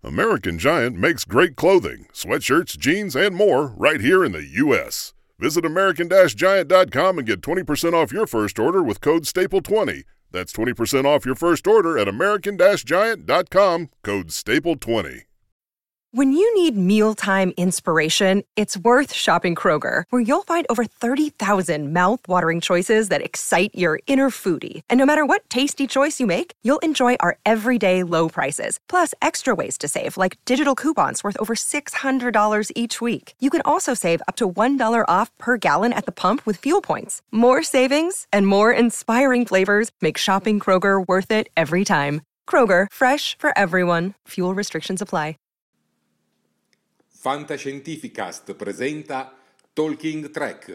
American Giant makes great clothing, sweatshirts, jeans, and more right here in the U.S. Visit American-Giant.com and get 20% off your first order with code STAPLE20. That's 20% off your first order at American-Giant.com, code STAPLE20. When you need mealtime inspiration, it's worth shopping Kroger, where you'll find over 30,000 mouth-watering choices that excite your inner foodie. And no matter what tasty choice you make, you'll enjoy our everyday low prices, plus extra ways to save, like digital coupons worth over $600 each week. You can also save up to $1 off per gallon at the pump with fuel points. More savings and more inspiring flavors make shopping Kroger worth it every time. Kroger, fresh for everyone. Fuel restrictions apply. Fantascientificast presenta Talking Trek.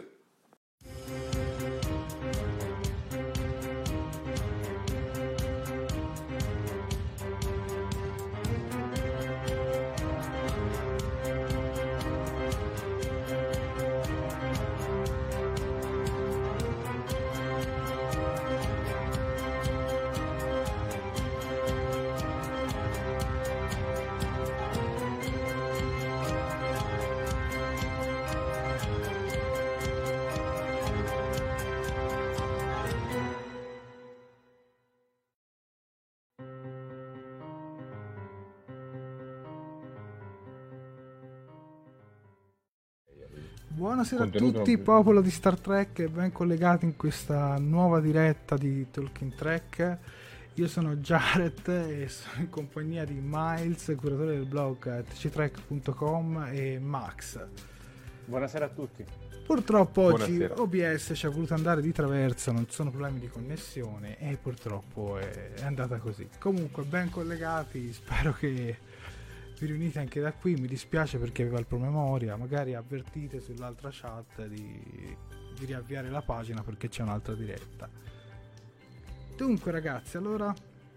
Buonasera a tutti, popolo di Star Trek, e ben collegati in questa nuova diretta di Talking Trek. Io sono Jared e sono in compagnia di Miles, curatore del blog tctrek.com, e Max. Buonasera a tutti. Purtroppo oggi OBS ci ha voluto andare di traverso, non ci sono problemi di connessione e purtroppo è andata così. Comunque ben collegati, spero che vi riunite anche da qui. Mi dispiace perché aveva il promemoria, magari avvertite sull'altra chat di riavviare la pagina perché c'è un'altra diretta. Dunque ragazzi, allora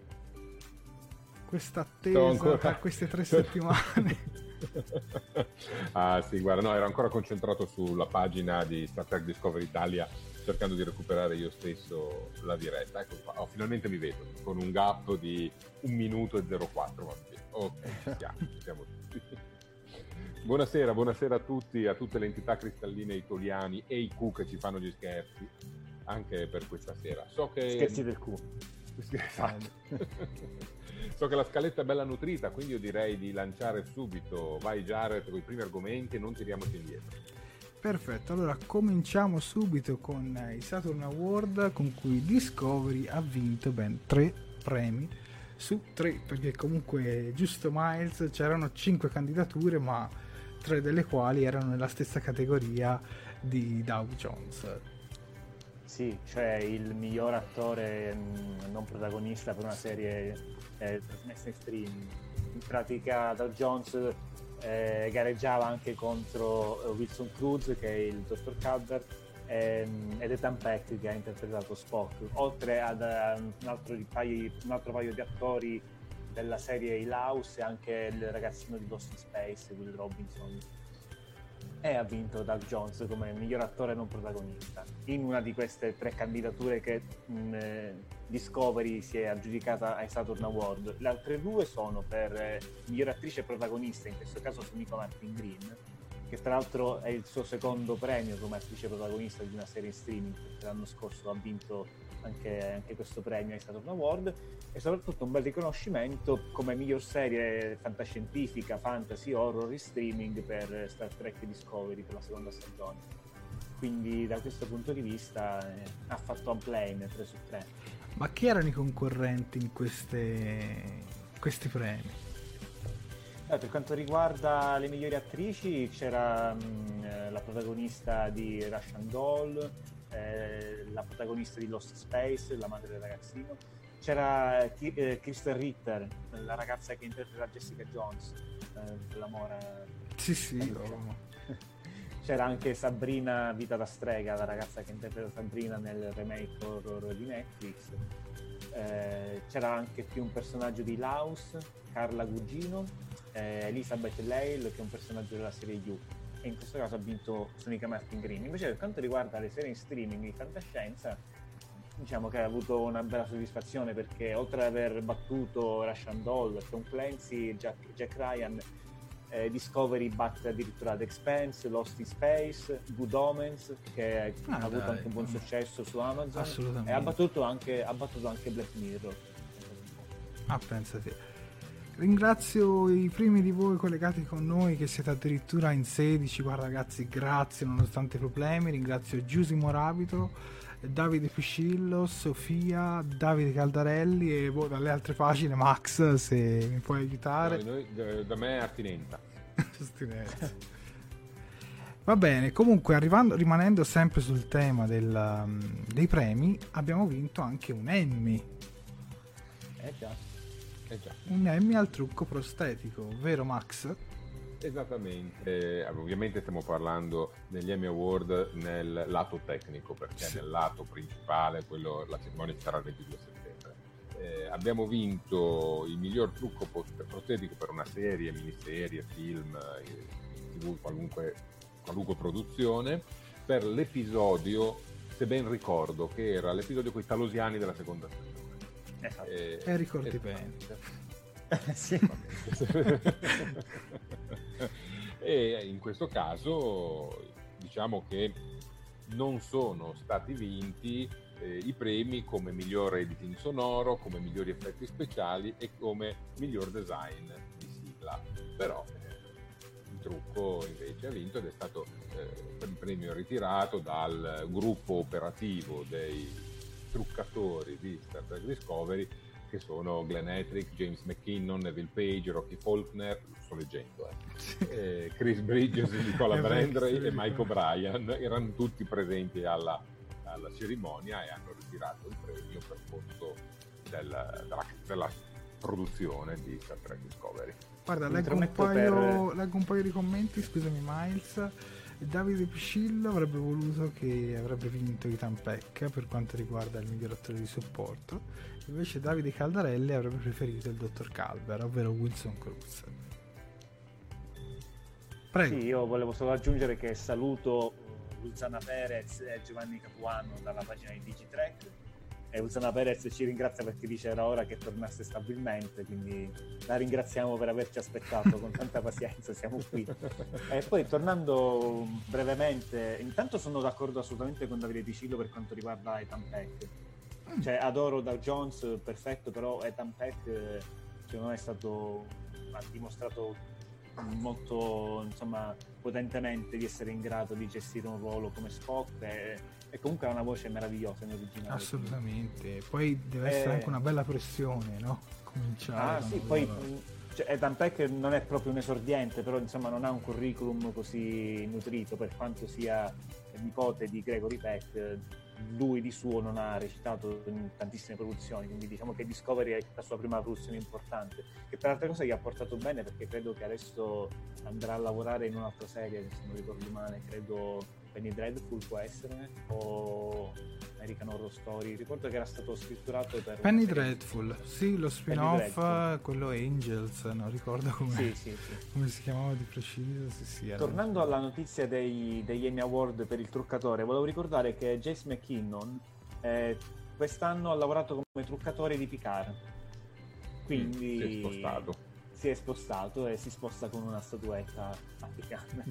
questa attesa per queste 3 settimane. Ah sì, guarda, no, ero ancora concentrato sulla pagina di Star Trek Discovery Italia, cercando di recuperare io stesso la diretta. Ecco qua, finalmente mi vedo, con un gap di 1 minuto e 04, va bene. Ok, siamo tutti. Buonasera a tutti, a tutte le entità cristalline italiane e i Q che ci fanno gli scherzi anche per questa sera. So che scherzi del Q. Esatto. So che la scaletta è bella nutrita, quindi io direi di lanciare subito. Vai Jared con i primi argomenti e non tiriamoci indietro. Perfetto, allora cominciamo subito con i Saturn Award, con cui Discovery ha vinto ben 3 premi su 3, perché comunque giusto Miles, c'erano 5 candidature ma 3 delle quali erano nella stessa categoria di Dow Jones. Sì, cioè il miglior attore non protagonista per una serie trasmessa in streaming. In pratica Dow Jones gareggiava anche contro Wilson Cruz, che è il dottor Cadver, ed Ethan Peck, che ha interpretato Spock, oltre ad un altro paio di attori della serie Il House e anche il ragazzino di Lost in Space, Will Robinson. E ha vinto Doug Jones come miglior attore non protagonista in una di queste 3 candidature che Discovery si è aggiudicata ai Saturn Award. Le altre 2 sono per miglior attrice protagonista, in questo caso Sumiko Martin Green, che tra l'altro è il suo secondo premio come attrice protagonista di una serie in streaming, perché l'anno scorso ha vinto anche questo premio ai Saturn Award, e soprattutto un bel riconoscimento come miglior serie fantascientifica, fantasy, horror in streaming per Star Trek Discovery per la seconda stagione. Quindi da questo punto di vista ha fatto un play 3 su 3. Ma chi erano i concorrenti in questi premi? Per quanto riguarda le migliori attrici c'era la protagonista di Russian Doll, la protagonista di Lost Space, la madre del ragazzino, c'era Kristen Ritter, la ragazza che interpreta Jessica Jones, la Mora. Sì. C'era anche Sabrina Vita da strega, la ragazza che interpreta Sabrina nel remake horror di Netflix. C'era anche più un personaggio di Laus, Carla Gugino, Elizabeth Lale, che è un personaggio della serie You, e in questo caso ha vinto Sonica Martin Green. Invece per quanto riguarda le serie in streaming di fantascienza, diciamo che ha avuto una bella soddisfazione, perché oltre ad aver battuto Russian Doll, Tom Clancy, Jack Ryan, Discovery batte addirittura The Expanse, Lost in Space, Good Omens, che ha avuto anche un buon successo su Amazon, assolutamente, e ha battuto anche Black Mirror. Pensate. Ringrazio i primi di voi collegati con noi, che siete addirittura in 16. Guarda ragazzi, grazie nonostante i problemi. Ringrazio Giusimo Rabito, Davide Piscillo, Sofia, Davide Caldarelli e dalle altre pagine Max, se mi puoi aiutare. Da me è Astinenza. Va bene, comunque rimanendo sempre sul tema dei premi, abbiamo vinto anche un Emmy. Già. Un Emmy al trucco prostetico, vero Max? Esattamente, ovviamente stiamo parlando degli Emmy Award nel lato tecnico, perché nel lato principale, la cerimonia sarà il 22 settembre. Abbiamo vinto il miglior trucco prostetico per una serie, miniserie, film, TV, qualunque produzione, per l'episodio, se ben ricordo, che era l'episodio con i talosiani della seconda stagione. Esatto. Ricordi bene. Sì. E in questo caso diciamo che non sono stati vinti i premi come miglior editing sonoro, come migliori effetti speciali e come miglior design di sigla, però il trucco invece ha vinto, ed è stato il premio ritirato dal gruppo operativo dei truccatori di Star Trek Discovery, che sono Glenn Hetrick, James McKinnon, Neville Page, Rocky Faulkner, sto leggendo, Chris Bridges, Nicola Brandrey e Mike O'Brien. Erano tutti presenti alla cerimonia e hanno ritirato il premio per conto della produzione di Star Trek Discovery. Guarda, leggo un paio di commenti, scusami Miles. Davide Piscillo avrebbe voluto che avrebbe vinto Ethan Peck per quanto riguarda il miglior attore di supporto, invece Davide Caldarelli avrebbe preferito il dottor Calver, ovvero Wilson Cruz. Prego. Sì, io volevo solo aggiungere che saluto Ulzana Perez e Giovanni Capuano dalla pagina di Digitrack, e Ulzana Perez ci ringrazia perché dice era ora che tornasse stabilmente, quindi la ringraziamo per averci aspettato con tanta pazienza, siamo qui. E poi tornando brevemente, intanto sono d'accordo assolutamente con Davide Piscillo per quanto riguarda Ethan Peck, cioè adoro Dow Jones, perfetto, però Ethan Peck secondo me ha dimostrato molto, insomma, potentemente di essere in grado di gestire un ruolo come Spock, e comunque ha una voce meravigliosa in originale. Assolutamente, poi deve essere anche una bella pressione, no? Cominciare. Sì, poi Ethan Peck non è proprio un esordiente, però insomma non ha un curriculum così nutrito, per quanto sia nipote di Gregory Peck. Lui di suo non ha recitato in tantissime produzioni, quindi diciamo che Discovery è la sua prima produzione importante, che per altre cose gli ha portato bene, perché credo che adesso andrà a lavorare in un'altra serie, se non ricordo male, credo Penny Dreadful può essere, o American Horror Story, ricordo che era stato scritturato per Penny Dreadful, sì, lo spin-off, quello Angels, non ricordo come si chiamava di preciso. Sì, tornando alla notizia degli Emmy Award per il truccatore, volevo ricordare che James McKinnon quest'anno ha lavorato come truccatore di Picard, quindi si è spostato e si sposta con una statuetta africana.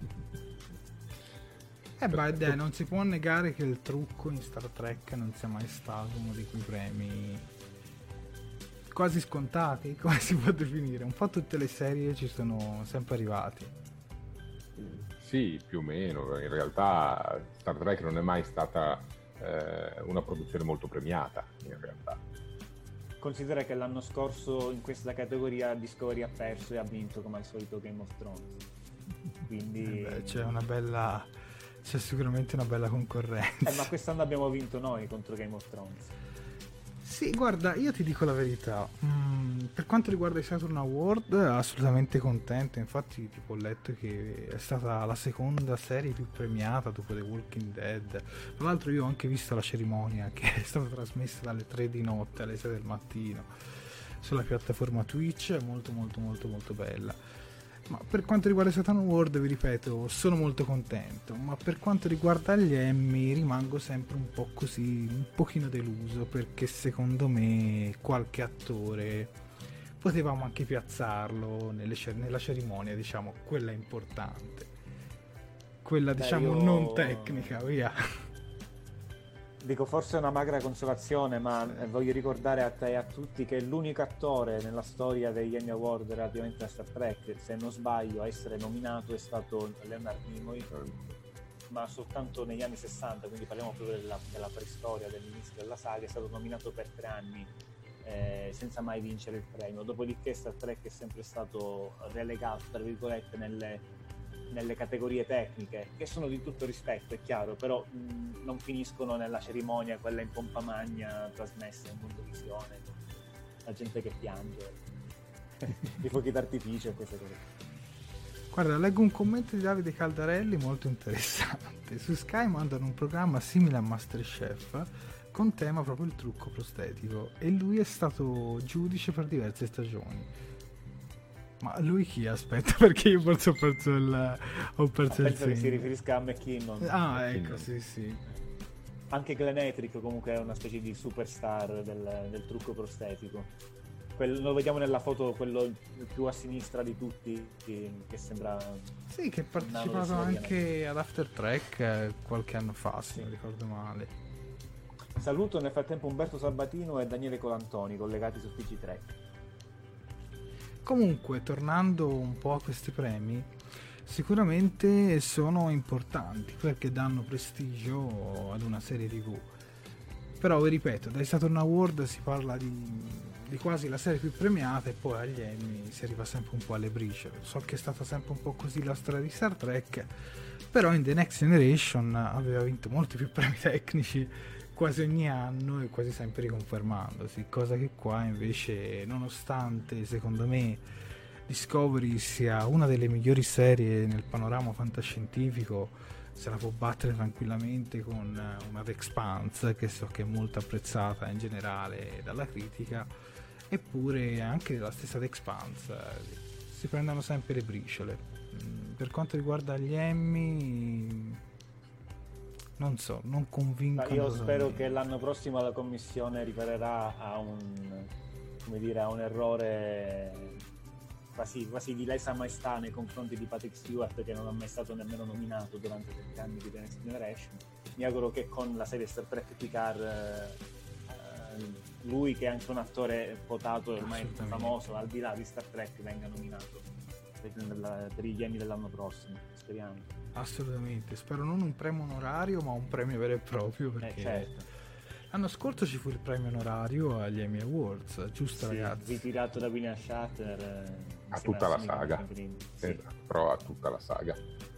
Non si può negare che il trucco in Star Trek non sia mai stato uno di quei premi quasi scontati, come si può definire. Un po' tutte le serie ci sono sempre arrivati. Sì, più o meno. In realtà Star Trek non è mai stata una produzione molto premiata, in realtà. Considera che l'anno scorso in questa categoria Discovery ha perso e ha vinto come al solito Game of Thrones. Quindi c'è sicuramente una bella concorrenza. Ma quest'anno abbiamo vinto noi contro Game of Thrones. Sì, guarda, io ti dico la verità. Per quanto riguarda i Saturn Award, assolutamente contento. Infatti, tipo, ho letto che è stata la seconda serie più premiata dopo The Walking Dead. Tra l'altro, io ho anche visto la cerimonia, che è stata trasmessa dalle 3 di notte alle 6 del mattino sulla piattaforma Twitch. Molto, molto, molto, molto bella. Ma per quanto riguarda Saturn World, vi ripeto, sono molto contento, ma per quanto riguarda gli Emmy rimango sempre un po' così, un pochino deluso, perché secondo me qualche attore potevamo anche piazzarlo nella cerimonia, diciamo, quella importante, quella diciamo non tecnica, via. Dico, forse è una magra consolazione, ma voglio ricordare a te e a tutti che l'unico attore nella storia degli Emmy Award relativamente a Star Trek, se non sbaglio, a essere nominato è stato Leonard Nimoy, ma soltanto negli anni 60, quindi parliamo proprio della preistoria, dell'inizio della saga. È stato nominato per 3 anni senza mai vincere il premio. Dopodiché Star Trek è sempre stato relegato, tra virgolette, nelle categorie tecniche, che sono di tutto rispetto, è chiaro, però non finiscono nella cerimonia, quella in pompa magna trasmessa in Mondovisione, la gente che piange, i fuochi d'artificio e queste cose. Guarda, leggo un commento di Davide Caldarelli molto interessante. Su Sky mandano un programma simile a MasterChef con tema proprio il trucco prostetico, e lui è stato giudice per diverse stagioni. Ma lui chi? Aspetta, perché io forse ho perso il Penso che si riferisca a McKinnon. Ecco, sì. Anche Glenn Etrick comunque è una specie di superstar del trucco prostetico. Lo vediamo nella foto, quello più a sinistra di tutti, che sembra... Sì, che ha partecipato anche ad After Trek qualche anno fa, se non ricordo male. Saluto nel frattempo Umberto Sabatino e Daniele Colantoni, collegati su TG Trek. Comunque, tornando un po' a questi premi, sicuramente sono importanti perché danno prestigio ad una serie TV. Però vi ripeto, dai Saturn Award si parla di quasi la serie più premiata, e poi agli Emmy si arriva sempre un po' alle briciole. So che è stata sempre un po' così la storia di Star Trek, però in The Next Generation aveva vinto molti più premi tecnici quasi ogni anno e quasi sempre riconfermandosi, cosa che qua invece, nonostante secondo me Discovery sia una delle migliori serie nel panorama fantascientifico, se la può battere tranquillamente con una The Expanse, che so che è molto apprezzata in generale dalla critica, eppure anche la stessa The Expanse si prendono sempre le briciole. Per quanto riguarda gli Emmy, non so, non convincono. Io spero che l'anno prossimo la commissione riparerà a un errore quasi di lesa maestà nei confronti di Patrick Stewart, che non è mai stato nemmeno nominato durante 20 anni di The Next Generation. Mi auguro che con la serie Star Trek Picard lui, che è anche un attore quotato e ormai famoso al di là di Star Trek, venga nominato per gli Emmy dell'anno prossimo, speriamo. Assolutamente, spero non un premio onorario ma un premio vero e proprio, perché certo. L'anno scorso ci fu il premio onorario agli Emmy Awards, giusto? Sì, ragazzi? Ritirato da William Shatner a tutta la saga, sì. Però a tutta la saga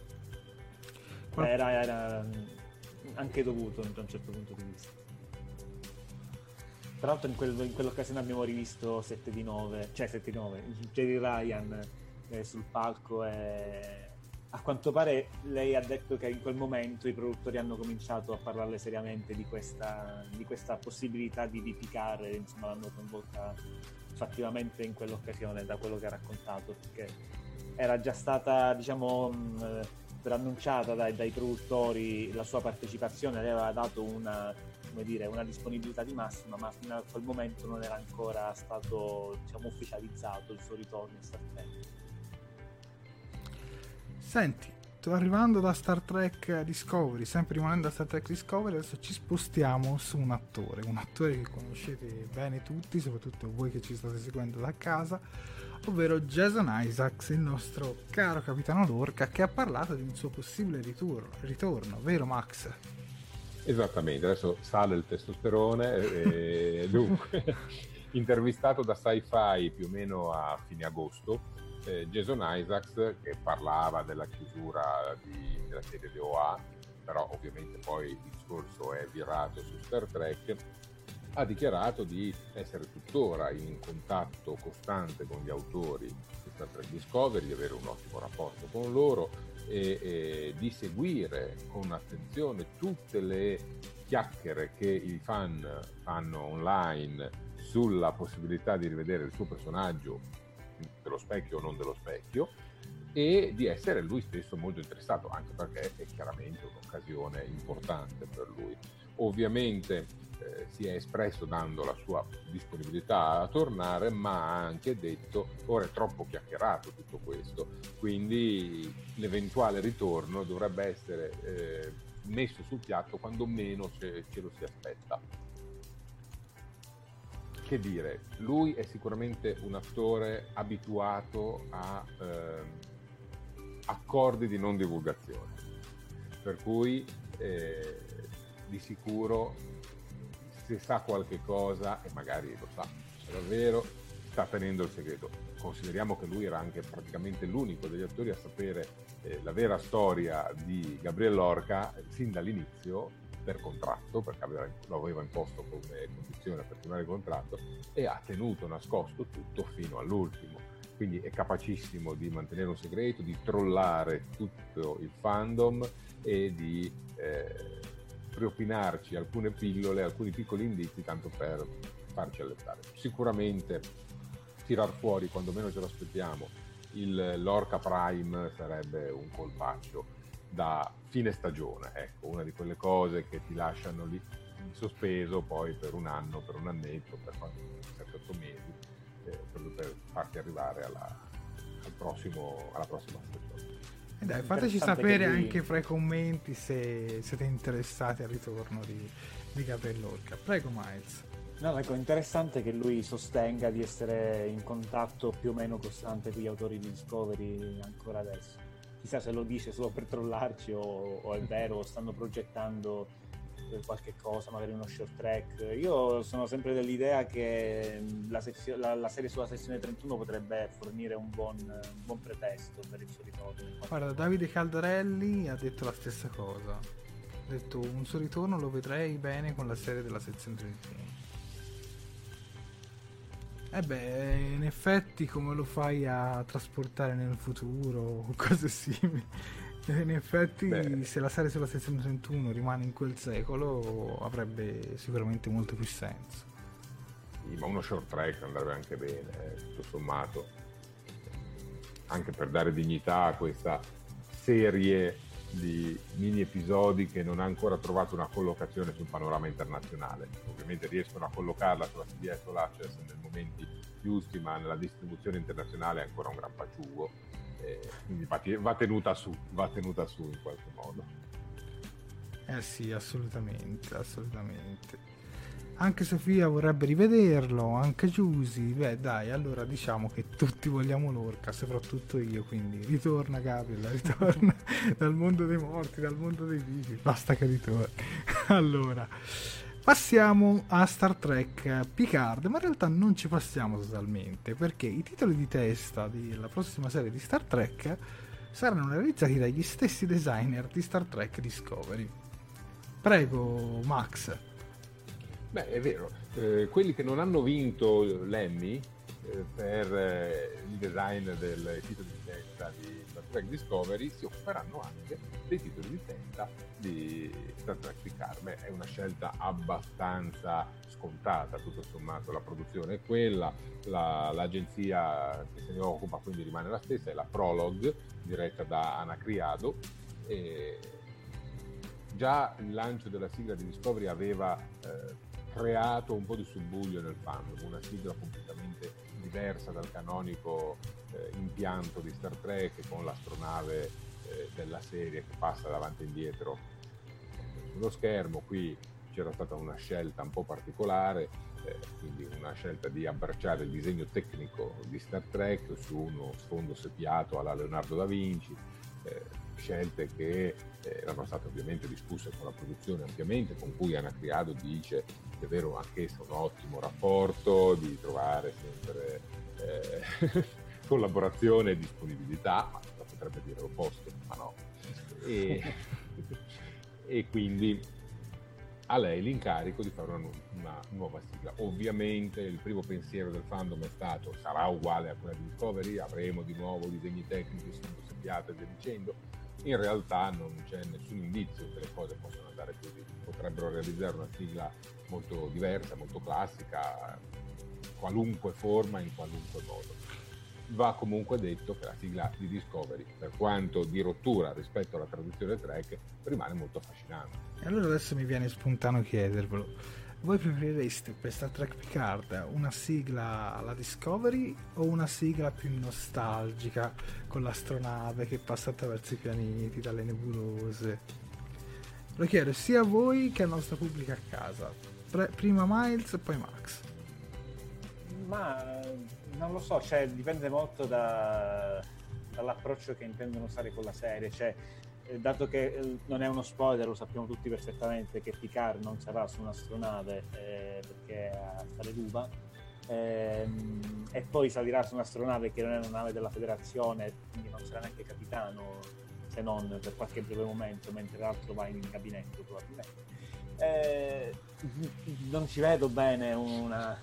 era anche dovuto da un certo punto di vista. Tra l'altro in quell'occasione abbiamo rivisto 7 di 9 Jeri Ryan sul palco, e a quanto pare lei ha detto che in quel momento i produttori hanno cominciato a parlarle seriamente di questa possibilità di Picard, insomma l'hanno coinvolta fattivamente in quell'occasione, da quello che ha raccontato, perché era già stata, diciamo, preannunciata dai produttori la sua partecipazione. Lei aveva dato una disponibilità di massima, ma fino a quel momento non era ancora stato, diciamo, ufficializzato il suo ritorno in Star Trek. Senti, arrivando da Star Trek Discovery, sempre rimanendo a Star Trek Discovery, adesso ci spostiamo su un attore che conoscete bene tutti, soprattutto voi che ci state seguendo da casa, ovvero Jason Isaacs, il nostro caro capitano Lorca, che ha parlato di un suo possibile ritorno, vero Max? Esattamente, adesso sale il testosterone e dunque intervistato da Sci-Fi più o meno a fine agosto, Jason Isaacs, che parlava della chiusura della serie DOA, però ovviamente poi il discorso è virato su Star Trek, ha dichiarato di essere tuttora in contatto costante con gli autori di Star Trek Discovery, di avere un ottimo rapporto con loro e di seguire con attenzione tutte le chiacchiere che i fan fanno online sulla possibilità di rivedere il suo personaggio dello specchio o non dello specchio, e di essere lui stesso molto interessato, anche perché è chiaramente un'occasione importante per lui. Ovviamente si è espresso dando la sua disponibilità a tornare, ma ha anche detto ora è troppo chiacchierato tutto questo, quindi l'eventuale ritorno dovrebbe essere messo sul piatto quando meno ce lo si aspetta. Che dire, lui è sicuramente un attore abituato a accordi di non divulgazione, per cui di sicuro se sa qualche cosa, e magari lo sa davvero, sta tenendo il segreto. Consideriamo che lui era anche praticamente l'unico degli attori a sapere la vera storia di Gabriel Lorca sin dall'inizio, per contratto, perché lo aveva imposto come condizione per firmare il contratto, e ha tenuto nascosto tutto fino all'ultimo. Quindi è capacissimo di mantenere un segreto, di trollare tutto il fandom e di propinarci alcune pillole, alcuni piccoli indizi, tanto per farci allettare. Sicuramente tirar fuori, quando meno ce lo aspettiamo, il Lorca Prime sarebbe un colpaccio da fine stagione, ecco, una di quelle cose che ti lasciano lì in sospeso poi per un anno, per un annetto, per 7-8 mesi, proprio per farti arrivare alla prossima stagione. E dai, fateci sapere anche fra i commenti se siete interessati al ritorno di Gabriel Lorca. Prego, Miles. No, ecco, interessante che lui sostenga di essere in contatto più o meno costante con gli autori di Discovery ancora adesso. Chissà se lo dice solo per trollarci o è vero, o stanno progettando qualche cosa, magari uno short track. Io sono sempre dell'idea che la serie sulla sezione 31 potrebbe fornire un buon pretesto per il suo ritorno. Guarda, Davide Caldarelli ha detto la stessa cosa. Ha detto un suo ritorno lo vedrei bene con la serie della sezione 31. In effetti come lo fai a trasportare nel futuro o cose simili? In effetti se la serie sulla sezione 31 rimane in quel secolo avrebbe sicuramente molto più senso. Sì, ma uno short track andrebbe anche bene, tutto sommato, anche per dare dignità a questa serie di mini episodi che non ha ancora trovato una collocazione sul panorama internazionale. Ovviamente riescono a collocarla sulla CBS o l'Access nei momenti giusti, ma nella distribuzione internazionale è ancora un gran paciugo, quindi va tenuta su in qualche modo. Sì, assolutamente. Anche Sofia vorrebbe rivederlo, anche Giusy. Dai, allora diciamo che tutti vogliamo Lorca, soprattutto io, quindi ritorna Gabriel, ritorna dal mondo dei morti, dal mondo dei vivi, basta che ritorni. Allora, passiamo a Star Trek Picard, ma in realtà non ci passiamo totalmente, perché i titoli di testa della prossima serie di Star Trek saranno realizzati dagli stessi designer di Star Trek Discovery. Prego, Max. Beh, è vero, quelli che non hanno vinto l'Emmy per il design del titolo di testa di Star Trek Discovery si occuperanno anche dei titoli di testa di Star Trek Picard. Beh, è una scelta abbastanza scontata, tutto sommato la produzione è quella, l'agenzia che se ne occupa quindi rimane la stessa, è la Prologue, diretta da Ana Criado. Già il lancio della sigla di Discovery aveva creato un po' di subbuglio nel fandom, una sigla completamente diversa dal canonico impianto di Star Trek, con l'astronave della serie che passa davanti e indietro sullo schermo. Qui c'era stata una scelta un po' particolare, quindi una scelta di abbracciare il disegno tecnico di Star Trek su uno sfondo seppiato alla Leonardo da Vinci, scelte che erano state ovviamente discusse con la produzione ampiamente, con cui Ana Criado dice di avere anch'essa un ottimo rapporto, di trovare sempre collaborazione e disponibilità, ma potrebbe dire l'opposto, ma no. E quindi a lei l'incarico di fare una nuova sigla. Ovviamente il primo pensiero del fandom è stato: sarà uguale a quella di Discovery, avremo di nuovo disegni tecnici, sfondo seppiato e via dicendo. In realtà non c'è nessun indizio che le cose possano andare così. Potrebbero realizzare una sigla molto diversa, molto classica, qualunque forma, in qualunque modo. va comunque detto che la sigla di Discovery, per quanto di rottura rispetto alla tradizione Trek, rimane molto affascinante. E allora adesso mi viene spontaneo chiedervelo: voi preferireste per Star Trek Picard una sigla alla Discovery o una sigla più nostalgica con l'astronave che passa attraverso i pianeti, dalle nebulose? Lo chiedo sia a voi che al nostro pubblico a casa. Prima Miles e poi Max. Ma non lo so, cioè dipende molto dall'approccio che intendono usare con la serie, cioè dato che non è uno spoiler, lo sappiamo tutti perfettamente che Picard non sarà su un'astronave perché a fare l'uva e poi salirà su un'astronave che non è una nave della Federazione, quindi non sarà neanche capitano, se non per qualche breve momento, mentre l'altro va in gabinetto probabilmente. Non ci vedo bene una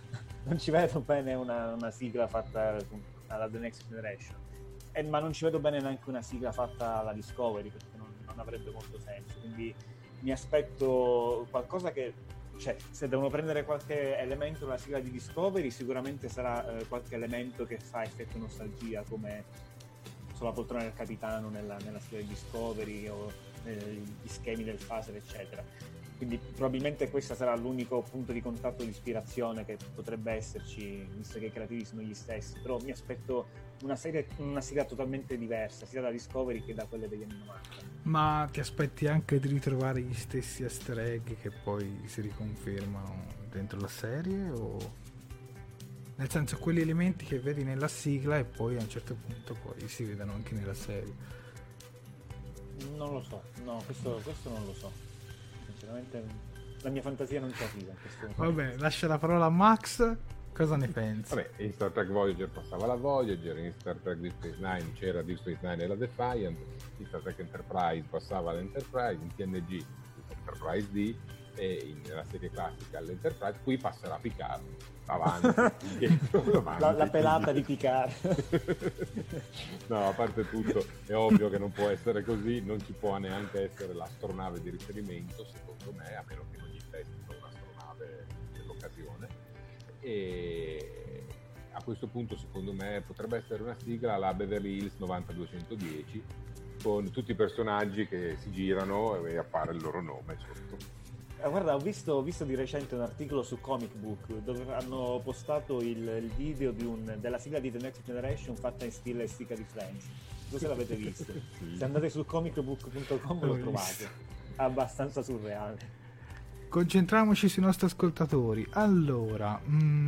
sigla fatta alla The Next Generation, ma non ci vedo bene neanche una sigla fatta alla Discovery, perché non avrebbe molto senso. Quindi mi aspetto qualcosa che, cioè, se devono prendere qualche elemento dalla sigla di Discovery, sicuramente sarà qualche elemento che fa effetto nostalgia, come sulla poltrona del capitano nella sigla di Discovery o gli schemi del phaser, eccetera. Quindi probabilmente questo sarà l'unico punto di contatto di ispirazione che potrebbe esserci, visto che i creativi sono gli stessi. Però mi aspetto una sigla totalmente diversa, sia da Discovery che da quelle degli anni 90. Ma ti aspetti anche di ritrovare gli stessi easter egg che poi si riconfermano dentro la serie? O nel senso, quegli elementi che vedi nella sigla e poi a un certo punto poi si vedono anche nella serie? Non lo so, no, questo non lo so. Sinceramente la mia fantasia non ci arriva in questo momento. Vabbè, lascia la parola a Max. Cosa ne pensi? Vabbè, in Star Trek Voyager passava la Voyager, in Star Trek Deep Space Nine c'era Deep Space Nine e la Defiant, in Star Trek Enterprise passava l'Enterprise, in TNG Enterprise D e nella serie classica l'Enterprise. Qui passerà Picard, avanti, indietro, la pelata di Picard. No, a parte tutto, è ovvio che non può essere così, non ci può neanche essere l'astronave di riferimento, secondo me, a meno che non gli testino un'astronave dell'occasione. E a questo punto, secondo me, potrebbe essere una sigla alla Beverly Hills 90210 con tutti i personaggi che si girano e appare il loro nome sotto. Guarda, ho visto di recente un articolo su Comic Book dove hanno postato il video della sigla di The Next Generation fatta in stile Stica di Friends. Non so se l'avete visto. Sì. Se andate su comicbook.com lo trovate. È abbastanza surreale. Concentriamoci sui nostri ascoltatori. Allora,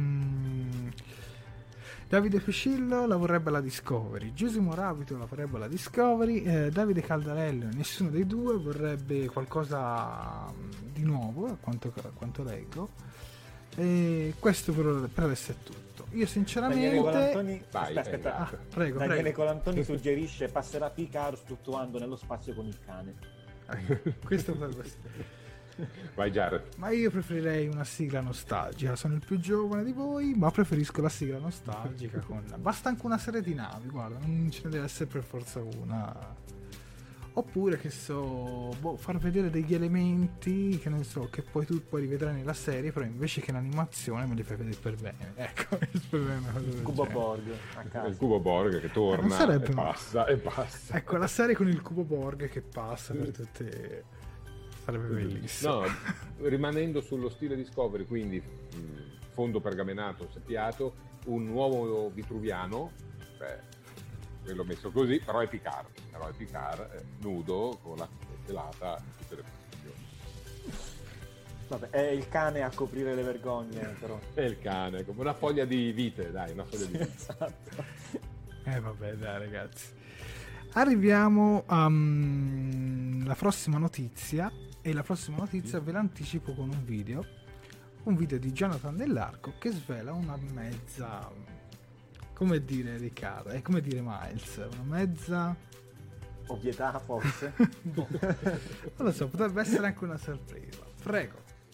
Davide Pescillo la vorrebbe alla Discovery, Giusimo Rabito la vorrebbe alla Discovery, Davide Caldarello, nessuno dei due vorrebbe qualcosa di nuovo, a quanto leggo. E questo per adesso è tutto. Io sinceramente Daniele Colantoni, aspetta. Prego. Daniele Colantoni suggerisce passerà Picard fluttuando nello spazio con il cane. Questo potrebbe essere. Vai Jared. Ma io preferirei una sigla nostalgica, sono il più giovane di voi, ma preferisco la sigla nostalgica basta anche una serie di navi, guarda, non ce ne deve essere per forza una. Oppure che far vedere degli elementi che non so, che poi tu puoi rivedere nella serie, però invece che in animazione me li fai vedere per bene. Ecco, il problema è il cubo Borg a casa. Il cubo Borg che torna e passa. Ecco, la serie con il cubo Borg che passa per tutte. Sarebbe bellissimo. No, rimanendo sullo stile Discovery, quindi fondo pergamenato seppiato, un nuovo vitruviano, l'ho messo così, però è Picard nudo con la gelata in tutte le posizioni. Vabbè, è il cane a coprire le vergogne, però. È il cane, come una foglia di vite, dai, una foglia di vite. Esatto. Vabbè, dai ragazzi. Arriviamo alla prossima notizia. E la prossima notizia ve l'anticipo con un video di Jonathan Dell'Arco che svela una mezza, come dire Riccardo, è come dire Miles, una mezza ovvietà forse. Non lo so, potrebbe essere anche una sorpresa. Prego.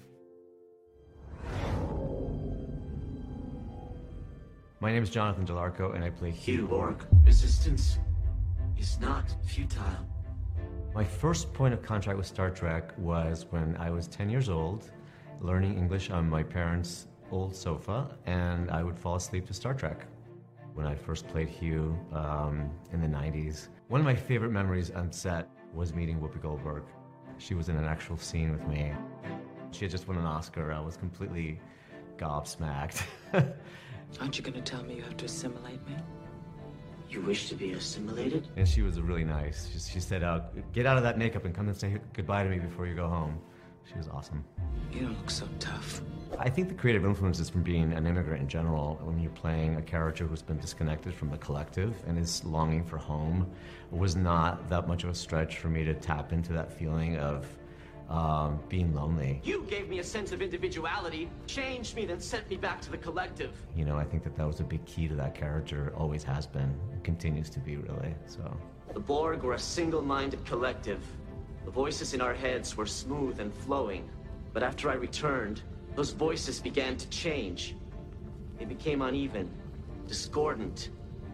My name is Jonathan Dell'Arco and I play Hugh Borg. Resistance is not futile. My first point of contact with Star Trek was when I was 10 years old, learning English on my parents' old sofa, and I would fall asleep to Star Trek. when I first played Hugh in the 90s. One of my favorite memories on set was meeting Whoopi Goldberg. She was in an actual scene with me. She had just won an Oscar. I was completely gobsmacked. Aren't you going to tell me you have to assimilate me? You wish to be assimilated? And she was really nice. She said, get out of that makeup and come and say goodbye to me before you go home. She was awesome. You don't look so tough. I think the creative influences from being an immigrant in general, when you're playing a character who's been disconnected from the collective and is longing for home, was not that much of a stretch for me to tap into that feeling of being lonely. You gave me a sense of individuality, changed me, then sent me back to the collective. You know, I think that was a big key to that character, always has been, and continues to be, really, so. The Borg were a single-minded collective. The voices in our heads were smooth and flowing. But after I returned, those voices began to change. They became uneven, discordant.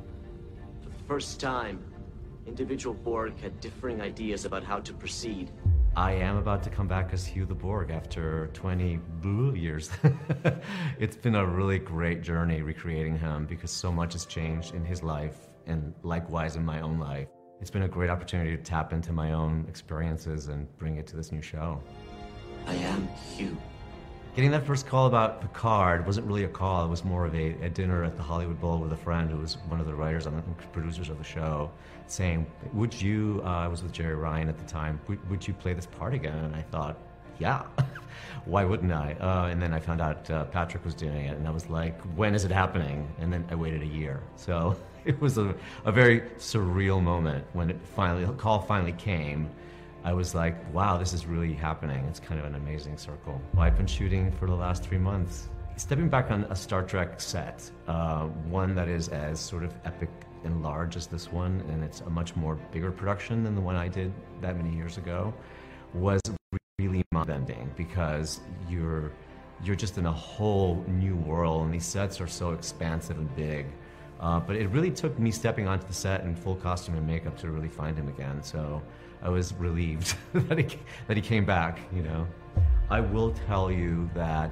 For the first time, individual Borg had differing ideas about how to proceed. I am about to come back as Hugh the Borg after 20 years. It's been a really great journey recreating him because so much has changed in his life and likewise in my own life. It's been a great opportunity to tap into my own experiences and bring it to this new show. I am Hugh. Getting that first call about Picard wasn't really a call. It was more of a dinner at the Hollywood Bowl with a friend who was one of the writers and producers of the show, saying, would you, I was with Jerry Ryan at the time, would you play this part again? And I thought, yeah, why wouldn't I? And then I found out Patrick was doing it, and I was like, when is it happening? And then I waited a year. So it was a very surreal moment when the call finally came. I was like, wow, this is really happening. It's kind of an amazing circle. I've been shooting for the last 3 months. Stepping back on a Star Trek set, one that is as sort of epic and large as this one, and it's a much more bigger production than the one I did that many years ago, was really mind-bending because you're just in a whole new world, and these sets are so expansive and big. But it really took me stepping onto the set in full costume and makeup to really find him again. So I was relieved that he came back, you know. I will tell you that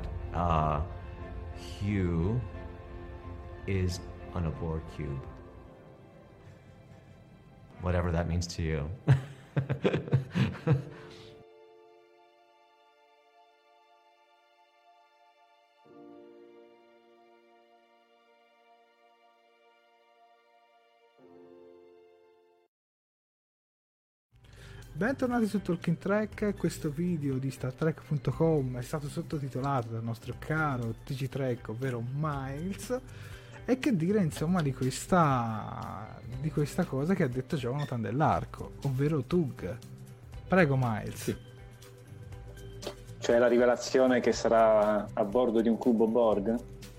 Hugh is on a Borg cube. Whatever that means to you. Bentornati su Talking Trek. Questo video di StarTrek.com è stato sottotitolato dal nostro caro TG Trek, ovvero Miles. E che dire insomma di questa cosa che ha detto Jonathan dell'Arco, ovvero Tug. Prego Miles. Sì. Cioè la rivelazione che sarà a bordo di un cubo Borg?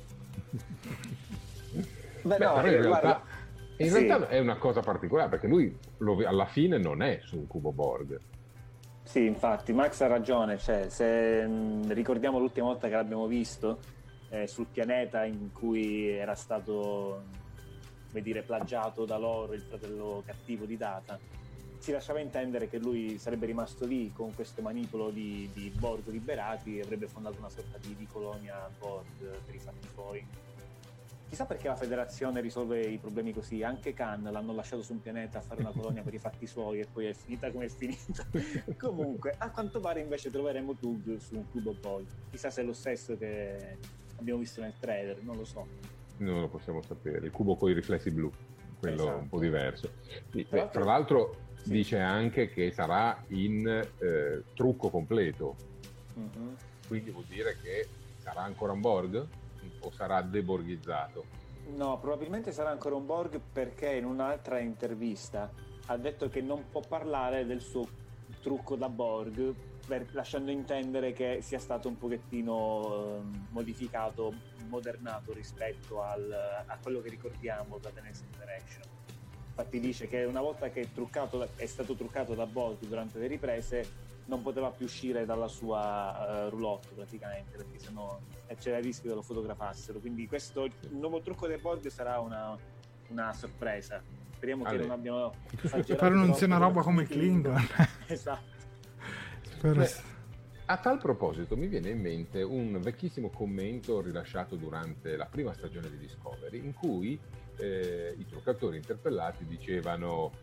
Beh, no, in realtà è una cosa particolare perché lui alla fine non è su un cubo Borg. Sì, infatti Max ha ragione, cioè, se ricordiamo l'ultima volta che l'abbiamo visto sul pianeta in cui era stato, come dire, plagiato da loro il fratello cattivo di Data, si lasciava intendere che lui sarebbe rimasto lì con questo manipolo di Borg liberati e avrebbe fondato una sorta di colonia Borg per i fatti suoi. Chissà perché la federazione risolve i problemi così. Anche Khan l'hanno lasciato su un pianeta a fare una colonia per i fatti suoi e poi è finita come è finita. Comunque, a quanto pare invece troveremo Tug su un cubo Borg. Chissà se è lo stesso che abbiamo visto nel trailer, non lo so. Non lo possiamo sapere. Il cubo con i riflessi blu, quello esatto. Un po' diverso. Tra l'altro sì. Dice anche che sarà in trucco completo. Mm-hmm. Quindi vuol dire che sarà ancora un Borg? O sarà deborghizzato? No, probabilmente sarà ancora un Borg perché in un'altra intervista ha detto che non può parlare del suo trucco da Borg, lasciando intendere che sia stato un pochettino modificato, modernato rispetto a quello che ricordiamo da The Next Generation. Infatti dice che una volta che è stato truccato da Borg durante le riprese non poteva più uscire dalla sua roulotte praticamente, perché sennò c'era il rischio che lo fotografassero. Quindi questo nuovo trucco del Borg sarà una sorpresa. Speriamo che non abbiamo esagerato. Però non sia una roba come Klingon. Esatto. A tal proposito mi viene in mente un vecchissimo commento rilasciato durante la prima stagione di Discovery in cui i truccatori interpellati dicevano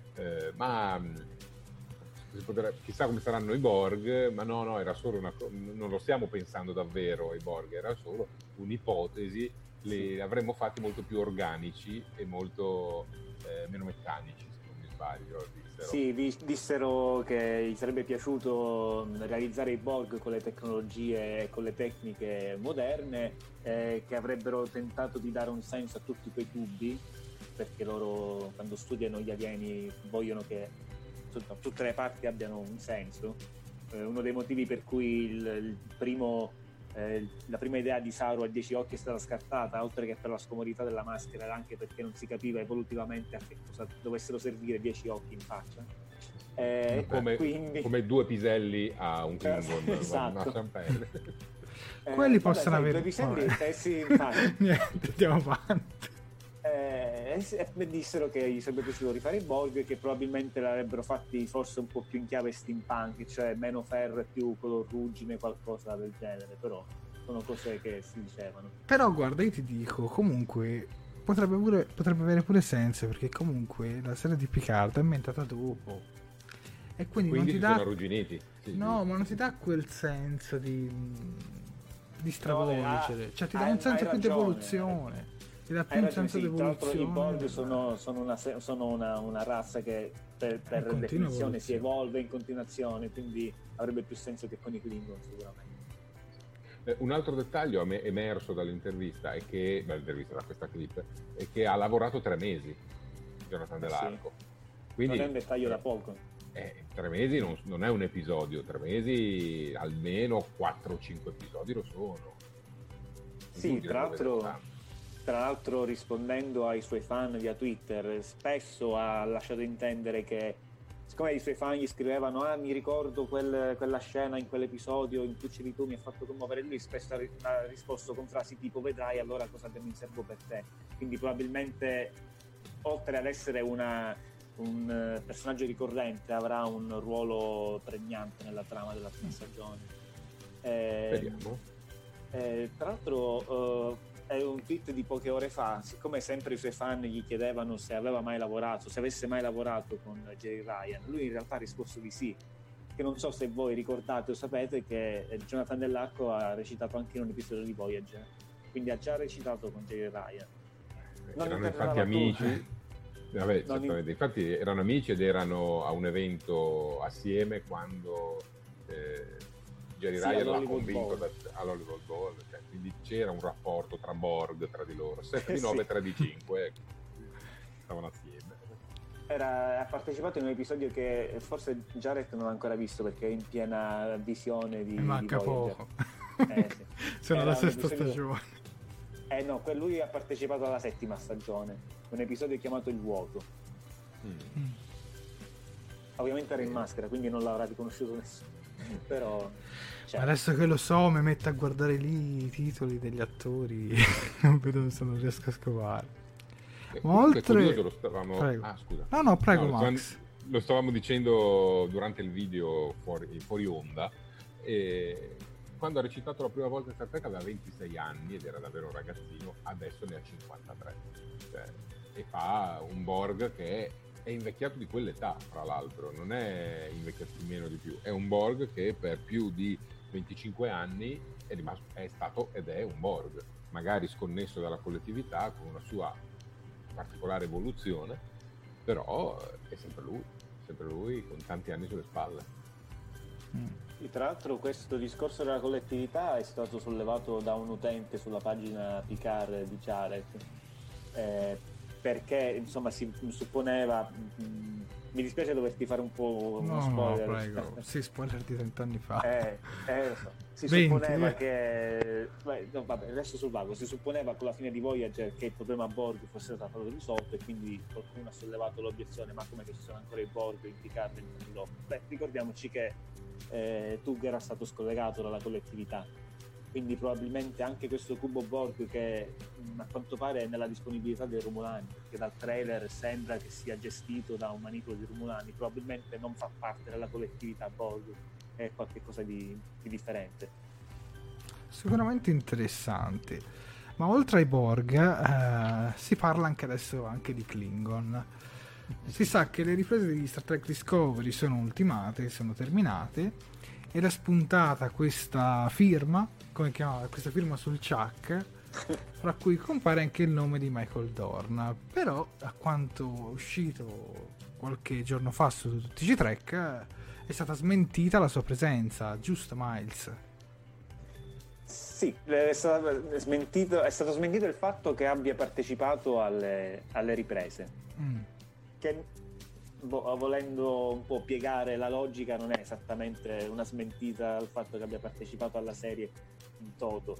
chissà come saranno i Borg, ma no, era solo non lo stiamo pensando davvero ai Borg, era solo un'ipotesi, li avremmo fatti molto più organici e molto meno meccanici, se non mi sbaglio. Sì, dissero che gli sarebbe piaciuto realizzare i Borg con le tecnologie e con le tecniche moderne, che avrebbero tentato di dare un senso a tutti quei tubi, perché loro quando studiano gli alieni vogliono che tutte le parti abbiano un senso. Uno dei motivi per cui la prima idea di Saru a 10 occhi è stata scartata, oltre che per la scomodità della maschera, era anche perché non si capiva evolutivamente a che cosa dovessero servire 10 occhi in faccia. Come 2 piselli a un Klingon. Esatto. Quelli possono avere 2 piselli, sì, infatti. Niente, andiamo avanti. Dissero che gli sarebbe piaciuto rifare i Borg e che probabilmente l'avrebbero fatti forse un po' più in chiave steampunk, cioè meno ferro e più color ruggine, qualcosa del genere, però sono cose che si dicevano. Però guarda, io ti dico, comunque potrebbe avere pure senso, perché comunque la serie di Picard è inventata dopo e quindi non ti dà, sono arrugginiti. Sì, no, ma non ti dà quel senso di stravolgere, cioè ti dà un senso più di evoluzione. Ti dà più un senso di evoluzione. I Borg sono una razza che per definizione si evolve in continuazione, quindi avrebbe più senso che con i Klingon sicuramente. Un altro dettaglio emerso dall'intervista è che, da questa clip, è che ha lavorato 3 mesi Jonathan Dell'Arco. Quindi non è un dettaglio da poco. 3 mesi non è un episodio, 3 mesi almeno 4 o 5 episodi lo sono. Sì, tra l'altro rispondendo ai suoi fan via Twitter, spesso ha lasciato intendere che, siccome i suoi fan gli scrivevano mi ricordo quella scena in quell'episodio in cui c'eri tu, mi ha fatto commuovere, lui spesso ha risposto con frasi tipo vedrai allora cosa abbiamo in serbo per te. Quindi probabilmente, oltre ad essere un personaggio ricorrente, avrà un ruolo pregnante nella trama della prima stagione. Vediamo. Tra l'altro è un tweet di poche ore fa, siccome sempre i suoi fan gli chiedevano se avesse mai lavorato con Jerry Ryan, lui in realtà ha risposto di sì, che non so se voi ricordate o sapete che Jonathan Dell'Arco ha recitato anche in un episodio di Voyager, quindi ha già recitato con Jerry Ryan. Erano infatti amici. Vabbè, certamente. Infatti erano amici ed erano a un evento assieme quando Jerry Ryan l'ha convinto all'Hollywood Bowl, cioè, quindi c'era un rapporto tra Borg, tra di loro, 7 di 9, 3 di 5, stavano assieme. Ha partecipato in un episodio che forse Jared non ha ancora visto perché è in piena visione di manca poco. Sì. Sono alla 6ª stagione. No, lui ha partecipato alla 7ª stagione, un episodio chiamato Il Vuoto. Ovviamente era in maschera, quindi non l'avrà riconosciuto nessuno. Però adesso che lo so mi metto a guardare lì i titoli degli attori non vedo se non riesco a scovare. Oltre scusa. No, prego. Max. Lo stavamo dicendo durante il video fuori onda, e quando ha recitato la prima volta in Star Trek aveva 26 anni ed era davvero un ragazzino, adesso ne ha 53, e fa un Borg che è invecchiato di quell'età, fra l'altro, non è invecchiato di meno di più, è un Borg che per più di 25 anni è stato ed è un Borg, magari sconnesso dalla collettività, con una sua particolare evoluzione, però è sempre lui con tanti anni sulle spalle. E tra l'altro questo discorso della collettività è stato sollevato da un utente sulla pagina Picard di Jared, perché insomma si supponeva, mi dispiace doverti fare un po' uno spoiler. No, prego, sì, spoiler di 30 anni fa. Lo so. Si supponeva che adesso sul vago, si supponeva con la fine di Voyager che il problema Borg fosse stato risolto, e quindi qualcuno ha sollevato l'obiezione: ma come che ci sono ancora i Borg in Picard? Ricordiamoci che Tug era stato scollegato dalla collettività, quindi probabilmente anche questo cubo Borg, che a quanto pare è nella disponibilità dei Romulani, perché dal trailer sembra che sia gestito da un manipolo di Romulani, probabilmente non fa parte della collettività Borg, è qualcosa di differente. Sicuramente interessante. Ma oltre ai Borg si parla anche adesso anche di Klingon. Si sa che le riprese di Star Trek Discovery sono ultimate, sono terminate, ed è spuntata questa firma, come chiamava, questa firma sul Chuck, fra cui compare anche il nome di Michael Dorn. Però, a quanto è uscito qualche giorno fa su TG Trek, è stata smentita la sua presenza, giusto Miles? Sì, è stato smentito il fatto che abbia partecipato alle riprese. Che, volendo un po' piegare la logica, non è esattamente una smentita al fatto che abbia partecipato alla serie in toto.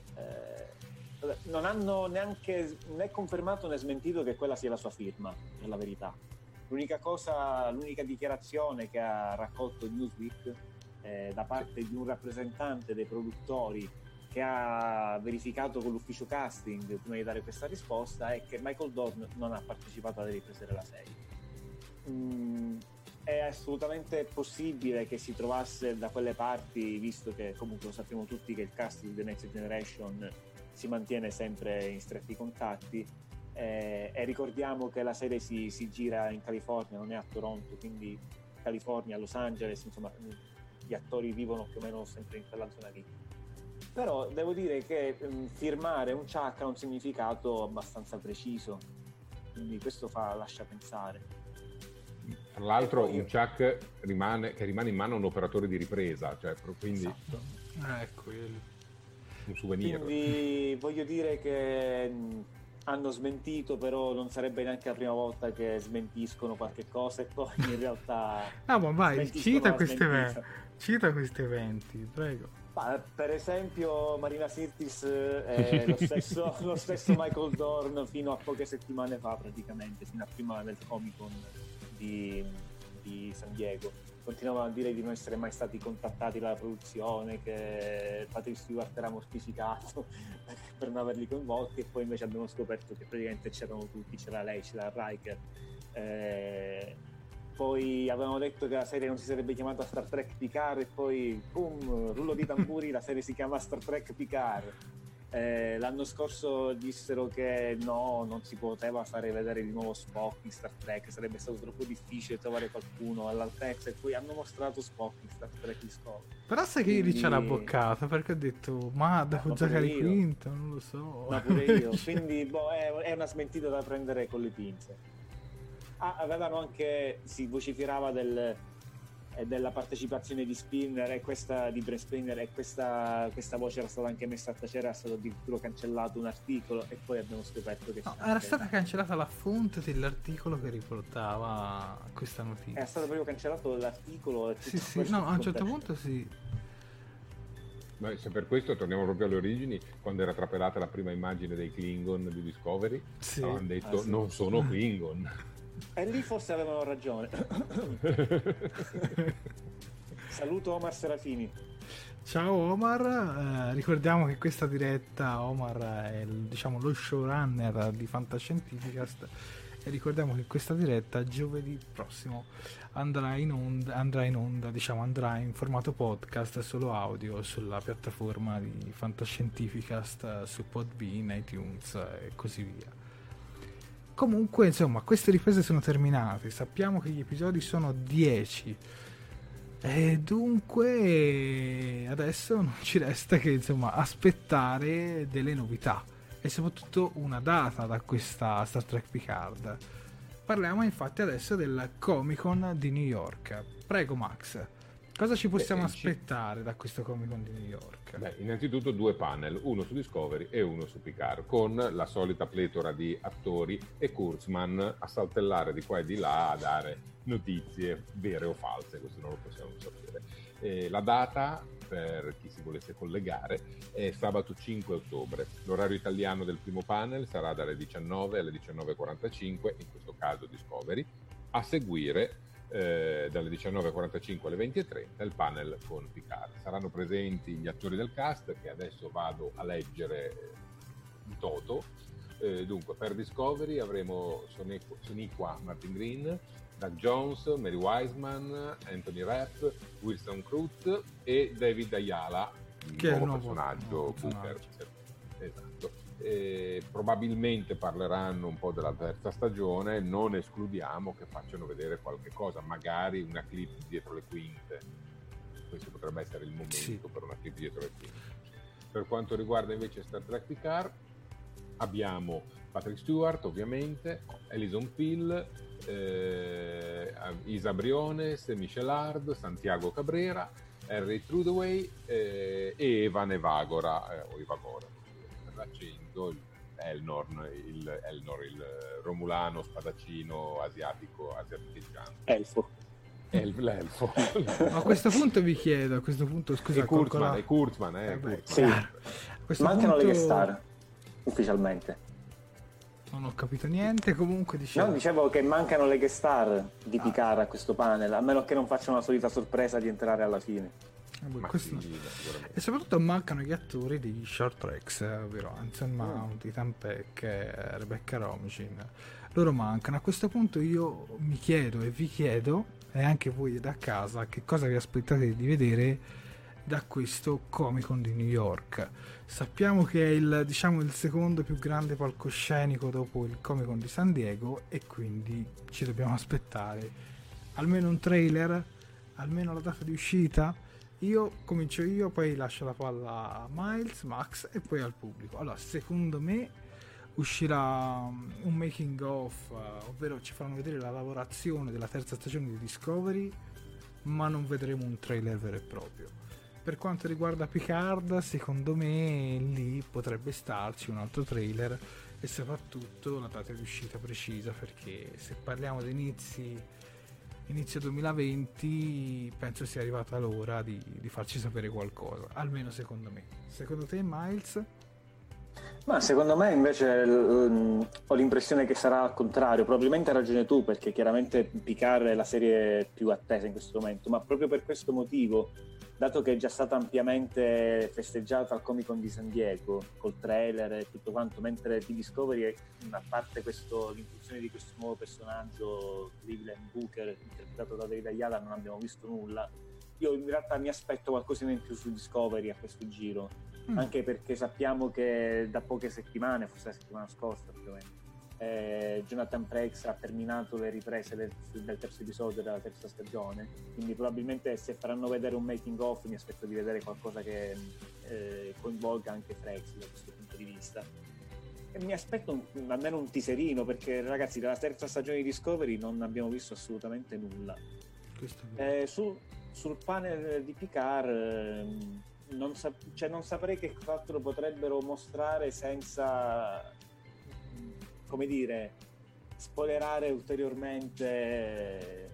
Non hanno neanche né confermato né smentito che quella sia la sua firma, per la verità. L'unica dichiarazione che ha raccolto Newsweek da parte di un rappresentante dei produttori che ha verificato con l'ufficio casting prima di dare questa risposta è che Michael Dorn non ha partecipato alle riprese della serie. È assolutamente possibile che si trovasse da quelle parti, visto che comunque lo sappiamo tutti che il cast di The Next Generation si mantiene sempre in stretti contatti, e ricordiamo che la serie si gira in California, non è a Toronto, quindi California, Los Angeles, insomma gli attori vivono più o meno sempre in quella zona lì. Però devo dire che firmare un Chuck ha un significato abbastanza preciso, quindi questo lascia pensare. Tra l'altro un Chuck che rimane in mano a un operatore di ripresa, cioè quindi Esatto. Ecco, un souvenir. Quindi voglio dire che hanno smentito, però non sarebbe neanche la prima volta che smentiscono qualche cosa e poi in realtà ma vai, cita questi eventi, prego. Per esempio Marina Sirtis è lo stesso Michael Dorn fino a poche settimane fa, praticamente fino a prima del Comic Con di San Diego. Continuavano a dire di non essere mai stati contattati dalla produzione, che Patrick Stewart era mortificato per non averli coinvolti, e poi invece abbiamo scoperto che praticamente c'erano tutti, c'era lei, c'era Riker, poi avevano detto che la serie non si sarebbe chiamata Star Trek Picard e poi boom, rullo di tamburi, la serie si chiama Star Trek Picard. L'anno scorso dissero che no, non si poteva fare vedere di nuovo Spock in Star Trek, sarebbe stato troppo difficile trovare qualcuno all'altezza, e poi hanno mostrato Spock in Star Trek Discovery. Però sai che io c'è la boccata, perché ho detto ma devo giocare quinto, non lo so. Ma pure io, quindi è una smentita da prendere con le pinze. Avevano anche, si vociferava della partecipazione di Spinner e questa di Brent Spinner, e questa voce era stata anche messa a tacere, era stato addirittura cancellato un articolo, e poi abbiamo scoperto che era stata cancellata la fonte dell'articolo che riportava questa notizia. Era stato proprio cancellato l'articolo. Sì, no, a un certo punto sì. Ma se per questo torniamo proprio alle origini, quando era trapelata la prima immagine dei Klingon di Discovery, avevano detto non sono Klingon. E lì forse avevano ragione. Saluto Omar Serafini. Ciao Omar, ricordiamo che questa diretta, Omar è lo showrunner di Fantascientificast, e ricordiamo che questa diretta giovedì prossimo andrà in formato podcast, solo audio, sulla piattaforma di Fantascientificast, su Podbean, iTunes e così via. Comunque, insomma, queste riprese sono terminate, sappiamo che gli episodi sono 10 e dunque adesso non ci resta che aspettare delle novità e soprattutto una data da questa Star Trek Picard. Parliamo infatti adesso del Comic Con di New York. Prego Max, cosa ci possiamo aspettare da questo Comic Con di New York? Innanzitutto 2 panel, uno su Discovery e uno su Picard, con la solita pletora di attori e Kurtzman a saltellare di qua e di là a dare notizie vere o false, questo non lo possiamo sapere. La data, per chi si volesse collegare, è sabato 5 ottobre. L'orario italiano del primo panel sarà dalle 19 alle 19.45, in questo caso Discovery, a seguire dalle 19.45 alle 20.30 il panel con Picard. Saranno presenti gli attori del cast, che adesso vado a leggere in toto. Dunque, per Discovery avremo Sonequa Martin Green, Doug Jones, Mary Wiseman, Anthony Rapp, Wilson Cruz e David Ayala, che è il nuovo personaggio Cooper. Esatto. probabilmente parleranno un po' della terza stagione, non escludiamo che facciano vedere qualche cosa, magari una clip dietro le quinte. Questo potrebbe essere il momento per una clip dietro le quinte. Per quanto riguarda invece Star Trek Picard, abbiamo Patrick Stewart ovviamente, Alison Pill, Isa Briones, Michelle Hard, Santiago Cabrera, Harry Trudaway e Evan Evagora, o Evagora per l'accento, il romulano spadaccino asiaticheggiante. L'elfo. A questo punto vi chiedo, scusa, è Kurtzman. Sì. Mancano le guest star ufficialmente. Non ho capito niente, comunque dicevo che mancano le guest star di Picard a questo panel, a meno che non facciano la solita sorpresa di entrare alla fine. E soprattutto mancano gli attori di Short Tracks, ovvero Anson Mount, Ethan Peck, Rebecca Romijn. Loro mancano. A questo punto io mi chiedo e vi chiedo, e anche voi da casa, che cosa vi aspettate di vedere da questo Comic Con di New York. Sappiamo che è il secondo più grande palcoscenico dopo il Comic Con di San Diego, e quindi ci dobbiamo aspettare almeno un trailer, almeno la data di uscita. Comincio io, poi lascio la palla a Miles, Max e poi al pubblico. Allora, secondo me uscirà un making of, ovvero ci faranno vedere la lavorazione della terza stagione di Discovery, ma non vedremo un trailer vero e proprio. Per quanto riguarda Picard, secondo me lì potrebbe starci un altro trailer e soprattutto la data di uscita precisa, perché se parliamo di inizio 2020 penso sia arrivata l'ora di farci sapere qualcosa, almeno secondo me. Secondo te, Miles? Ma secondo me invece ho l'impressione che sarà al contrario. Probabilmente hai ragione tu, perché chiaramente Picard è la serie più attesa in questo momento, ma proprio per questo motivo, dato che è già stata ampiamente festeggiata al Comic Con di San Diego col trailer e tutto quanto, mentre di Discovery, a parte l'introduzione di questo nuovo personaggio, Cleveland Booker, interpretato da David Ayala, non abbiamo visto nulla. Io in realtà mi aspetto qualcosina in più su Discovery a questo giro, anche perché sappiamo che da poche settimane, forse la settimana scorsa più o meno, Jonathan Frakes ha terminato le riprese del terzo episodio della terza stagione, quindi probabilmente se faranno vedere un making of mi aspetto di vedere qualcosa che coinvolga anche Frakes da questo punto di vista, e mi aspetto almeno un teaserino, perché ragazzi dalla terza stagione di Discovery non abbiamo visto assolutamente nulla. Sul panel di Picard non saprei che altro potrebbero mostrare senza, come dire, spoilerare ulteriormente.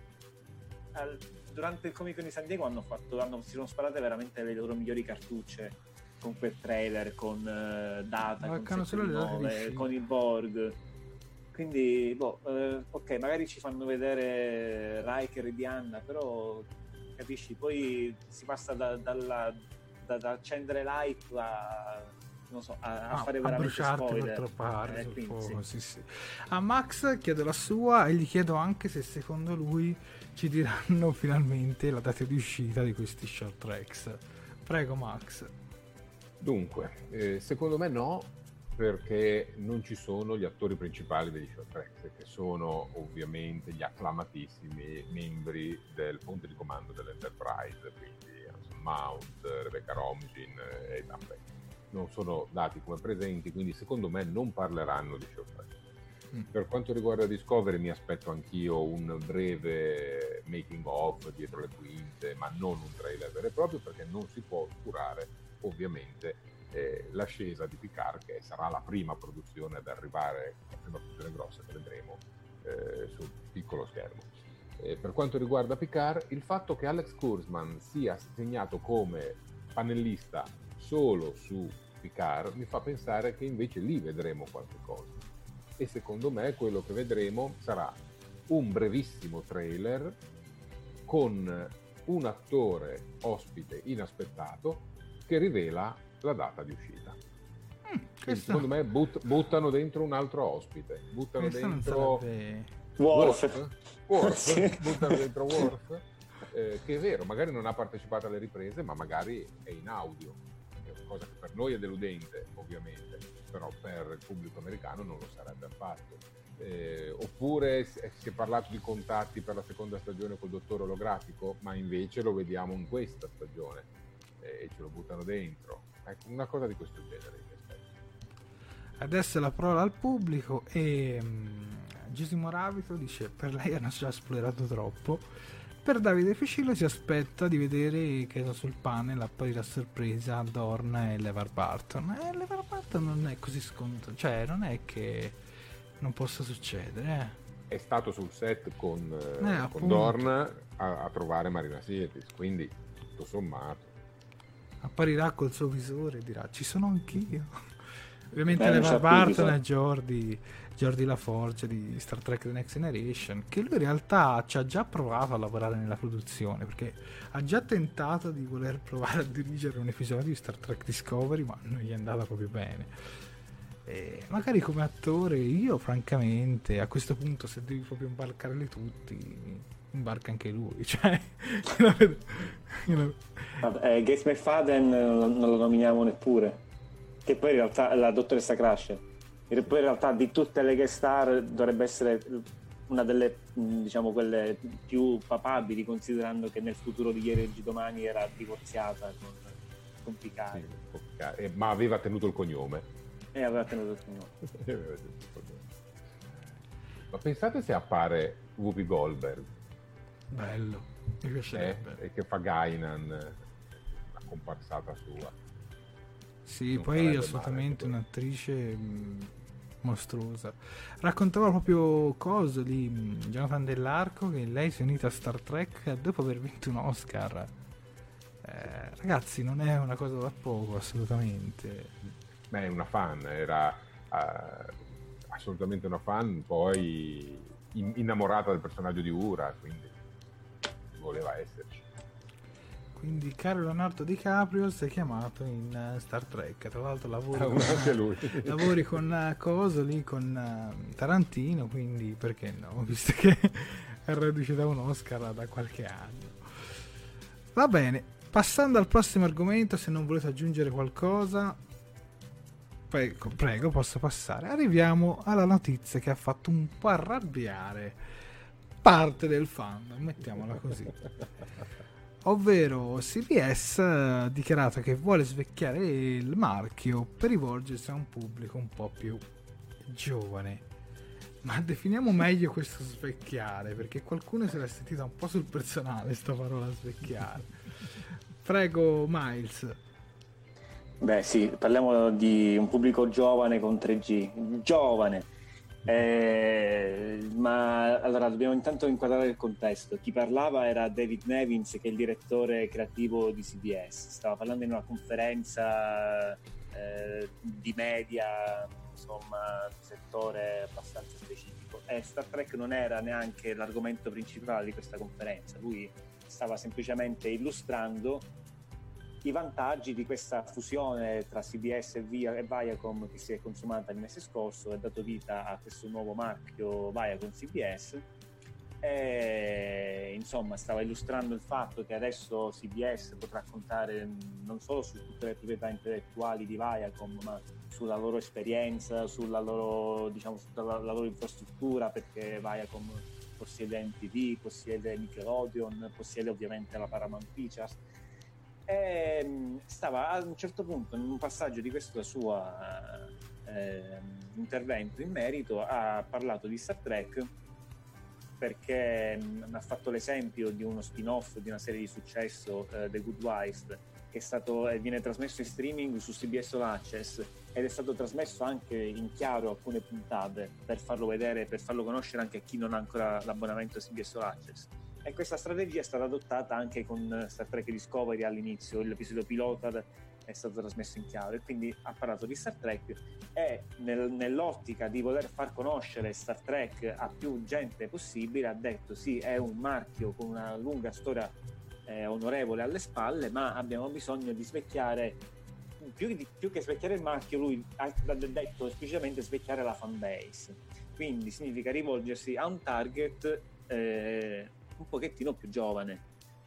Durante il Comic Con di San Diego si sono sparate veramente le loro migliori cartucce con quel trailer, con Data, con 7-9, con il Borg. Quindi ok, magari ci fanno vedere Riker e Diana, però capisci, poi si passa da accendere l'hype a fare veramente spoiler, sì. A Max chiedo la sua e gli chiedo anche se secondo lui ci diranno finalmente la data di uscita di questi short tracks. Prego Max. Dunque, secondo me no, perché non ci sono gli attori principali degli short tracks, che sono ovviamente gli acclamatissimi membri del ponte di comando dell'Enterprise, quindi Anson Mount, Rebecca Romijn e Ethan Peck. Non sono dati come presenti, quindi secondo me non parleranno di short track. Per quanto riguarda Discovery mi aspetto anch'io un breve making of dietro le quinte, ma non un trailer vero e proprio, perché non si può oscurare ovviamente l'ascesa di Picard, che sarà la prima produzione ad arrivare, la prima produzione grossa che vedremo sul piccolo schermo. Per quanto riguarda Picard, il fatto che Alex Kurtzman sia segnato come panellista solo su Picard mi fa pensare che invece lì vedremo qualche cosa, e secondo me quello che vedremo sarà un brevissimo trailer con un attore ospite inaspettato che rivela la data di uscita. Secondo me buttano dentro un altro ospite, buttano dentro Worf. Sì. Buttano dentro Worf, che è vero, magari non ha partecipato alle riprese, ma magari è in audio, cosa che per noi è deludente ovviamente, però per il pubblico americano non lo sarebbe affatto. Oppure si è parlato di contatti per la seconda stagione col dottore olografico, ma invece lo vediamo in questa stagione e ce lo buttano dentro. Ecco, una cosa di questo genere. Adesso la parola al pubblico e Gisimo Ravito dice: per lei hanno già esplorato troppo. Per Davide Ficillo si aspetta di vedere che sul panel apparirà a sorpresa Dorn e LeVar Burton. LeVar Burton non è così scontato, cioè non è che non possa succedere. È stato sul set con appunto. Dorn a trovare Marina Sirtis, quindi tutto sommato apparirà col suo visore e dirà: ci sono anch'io. Ovviamente LeVar Burton è Geordi LaForge di Star Trek The Next Generation, che lui in realtà ci ha già provato a lavorare nella produzione, perché ha già tentato di voler provare a dirigere un episodio di Star Trek Discovery, ma non gli è andata proprio bene. E magari come attore, io francamente a questo punto, se devi proprio imbarcarli tutti, imbarca anche lui, cioè Gates McFadden non lo nominiamo neppure, che poi in realtà la dottoressa Crusher, e poi in realtà di tutte le guest star dovrebbe essere una delle, diciamo, quelle più papabili, considerando che nel futuro di ieri e di domani era divorziata con Picard. Sì, ma aveva tenuto il cognome. Aveva tenuto il cognome. Ma pensate se appare Whoopi Goldberg. Bello, mi piacerebbe. E che fa Guinan, la comparsata sua. Sì, non poi assolutamente male, un'attrice mostruosa. Raccontava proprio coso lì, Jonathan Dell'Arco, che lei si è unita a Star Trek dopo aver vinto un Oscar. Ragazzi, non è una cosa da poco, assolutamente. Beh, è una fan, era assolutamente una fan, poi innamorata del personaggio di Uhura, quindi voleva esserci. Quindi caro Leonardo DiCaprio, sei chiamato in Star Trek. Tra l'altro lavori con coso lì, con Tarantino, quindi perché no, visto che è reduce da un Oscar da qualche anno. Va bene, passando al prossimo argomento, se non volete aggiungere qualcosa, prego, posso passare. Arriviamo alla notizia che ha fatto un po' arrabbiare parte del fandom, mettiamola così. Ovvero CBS ha dichiarato che vuole svecchiare il marchio per rivolgersi a un pubblico un po' più giovane. Ma definiamo meglio questo svecchiare, perché qualcuno se l'è sentita un po' sul personale sta parola svecchiare. Prego Miles. Beh sì, parliamo di un pubblico giovane con 3G, giovane. Ma allora dobbiamo intanto inquadrare il contesto. Chi parlava era David Nevins, che è il direttore creativo di CBS. Stava parlando in una conferenza di media, insomma, un settore abbastanza specifico, e Star Trek non era neanche l'argomento principale di questa conferenza. Lui stava semplicemente illustrando i vantaggi di questa fusione tra CBS e Viacom che si è consumata il mese scorso e ha dato vita a questo nuovo marchio Viacom CBS. E insomma stava illustrando il fatto che adesso CBS potrà contare non solo su tutte le proprietà intellettuali di Viacom, ma sulla loro esperienza, sulla loro, diciamo, sulla la loro infrastruttura, perché Viacom possiede MTV, possiede Nickelodeon, possiede ovviamente la Paramount Pictures. E stava a un certo punto, in un passaggio di questo suo intervento in merito, ha parlato di Star Trek perché ha fatto l'esempio di uno spin-off di una serie di successo, The Good Wife, che è stato, viene trasmesso in streaming su CBS All Access ed è stato trasmesso anche in chiaro alcune puntate per farlo vedere, per farlo conoscere anche a chi non ha ancora l'abbonamento a CBS All Access. E questa strategia è stata adottata anche con Star Trek Discovery all'inizio. L'episodio pilota è stato trasmesso in chiaro e quindi ha parlato di Star Trek e nell'ottica di voler far conoscere Star Trek a più gente possibile ha detto sì, è un marchio con una lunga storia onorevole alle spalle, ma abbiamo bisogno di svecchiare, più che svecchiare il marchio, lui ha detto esplicitamente svecchiare la fanbase, quindi significa rivolgersi a un target un pochettino più giovane.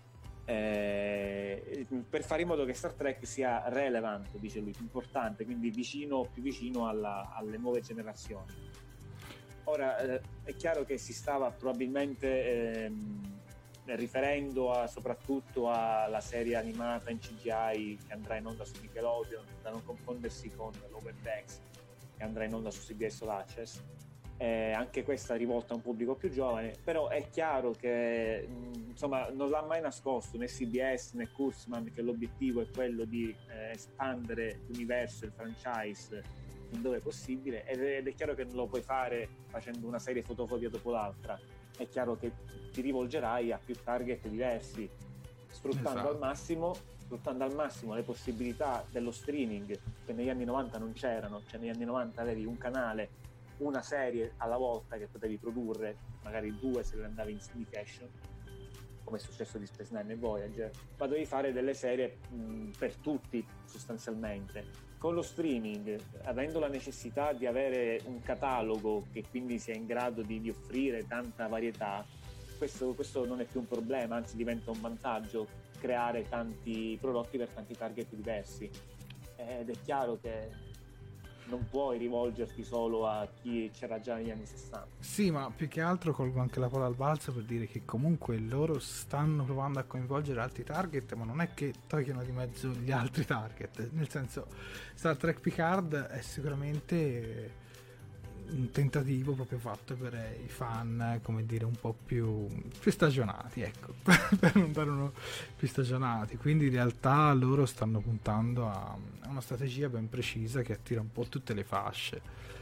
per fare in modo che Star Trek sia relevant, dice lui, più importante, quindi più vicino alle nuove generazioni. Ora è chiaro che si stava probabilmente riferendo soprattutto alla serie animata in CGI che andrà in onda su Nickelodeon, da non confondersi con Lower Decks che andrà in onda su CBS All Access. Anche questa rivolta a un pubblico più giovane, però è chiaro che insomma non l'ha mai nascosto né CBS né Kurtzman che l'obiettivo è quello di espandere l'universo, il franchise fin dove è possibile, ed è chiaro che non lo puoi fare facendo una serie fotocopia dopo l'altra. È chiaro che ti rivolgerai a più target diversi, sfruttando al massimo le possibilità dello streaming che negli anni 90 non c'erano. Cioè negli anni 90 avevi un canale, una serie alla volta che potevi produrre, magari 2 se le andavi in syndication, come è successo di Space Nine e Voyager, ma dovevi fare delle serie per tutti sostanzialmente. Con lo streaming, avendo la necessità di avere un catalogo che quindi sia in grado di offrire tanta varietà, questo non è più un problema, anzi diventa un vantaggio creare tanti prodotti per tanti target diversi. Ed è chiaro che non puoi rivolgerti solo a chi c'era già negli anni 60. Sì, ma più che altro colgo anche la palla al balzo per dire che comunque loro stanno provando a coinvolgere altri target, ma non è che togliano di mezzo gli altri target. Nel senso, Star Trek Picard è sicuramente un tentativo proprio fatto per i fan, come dire, un po' più stagionati, ecco, per non dare uno più stagionati. Quindi in realtà loro stanno puntando a una strategia ben precisa che attira un po' tutte le fasce,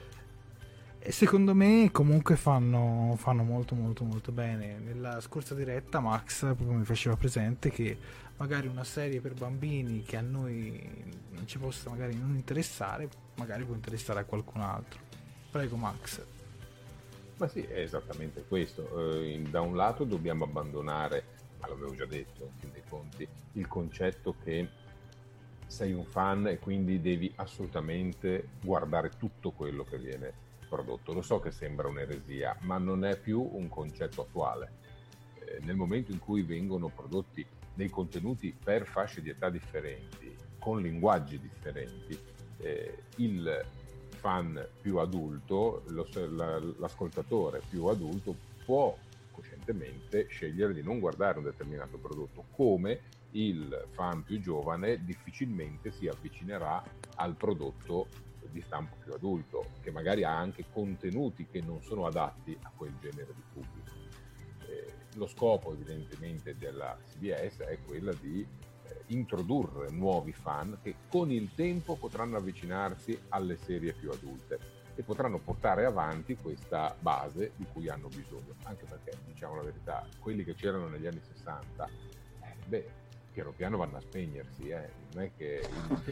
e secondo me comunque fanno molto molto molto bene. Nella scorsa diretta Max proprio mi faceva presente che magari una serie per bambini che a noi non ci possa magari non interessare, magari può interessare a qualcun altro. Prego Max. Ma sì, è esattamente questo. Da un lato dobbiamo abbandonare, ma l'avevo già detto, in fin dei conti, il concetto che sei un fan e quindi devi assolutamente guardare tutto quello che viene prodotto. Lo so che sembra un'eresia, ma non è più un concetto attuale. Nel momento in cui vengono prodotti dei contenuti per fasce di età differenti, con linguaggi differenti, il fan più adulto, l'ascoltatore più adulto può coscientemente scegliere di non guardare un determinato prodotto, come il fan più giovane difficilmente si avvicinerà al prodotto di stampo più adulto, che magari ha anche contenuti che non sono adatti a quel genere di pubblico. Lo scopo evidentemente della CBS è quella di introdurre nuovi fan che con il tempo potranno avvicinarsi alle serie più adulte e potranno portare avanti questa base di cui hanno bisogno, anche perché, diciamo la verità, quelli che c'erano negli anni 60 piano piano vanno a spegnersi, non è che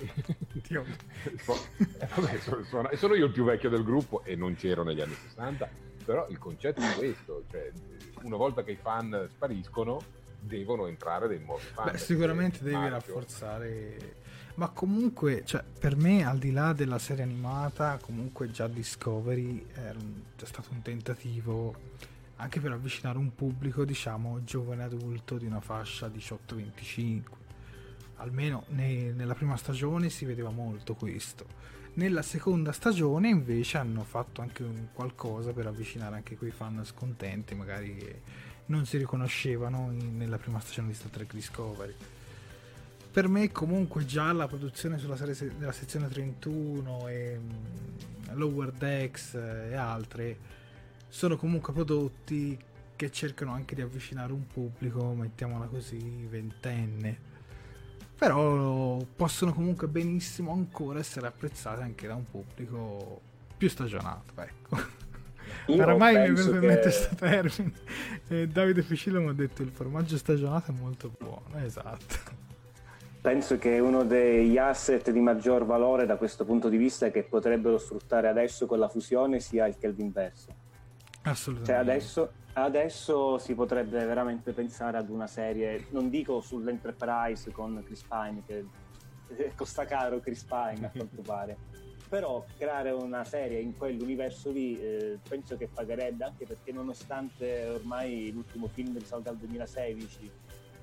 sono io il più vecchio del gruppo e non c'ero negli anni 60, però il concetto è questo, cioè una volta che i fan spariscono devono entrare dei nuovi fan. Beh, sicuramente devi rafforzare, ma comunque, cioè, per me, al di là della serie animata, comunque già Discovery è stato un tentativo anche per avvicinare un pubblico, diciamo, giovane adulto di una fascia 18-25. Almeno nella prima stagione si vedeva molto questo. Nella seconda stagione invece hanno fatto anche qualcosa per avvicinare anche quei fan scontenti, magari che non si riconoscevano nella prima stagione di Star Trek Discovery. Per me comunque già la produzione sulla serie della sezione 31 e Lower Decks e altre sono comunque prodotti che cercano anche di avvicinare un pubblico, mettiamola così, ventenne, però possono comunque benissimo ancora essere apprezzate anche da un pubblico più stagionato, ecco. Oramai mi è venuto in mente questo termine. Davide Ficillo mi ha detto il formaggio stagionato è molto buono, esatto. Penso che uno degli asset di maggior valore da questo punto di vista che potrebbero sfruttare adesso con la fusione sia il Kelvinverso. Assolutamente. Cioè adesso si potrebbe veramente pensare ad una serie, non dico sull'Enterprise con Chris Pine, che costa caro Chris Pine a quanto pare, però creare una serie in quell'universo lì penso che pagherebbe, anche perché nonostante ormai l'ultimo film risalga al 2016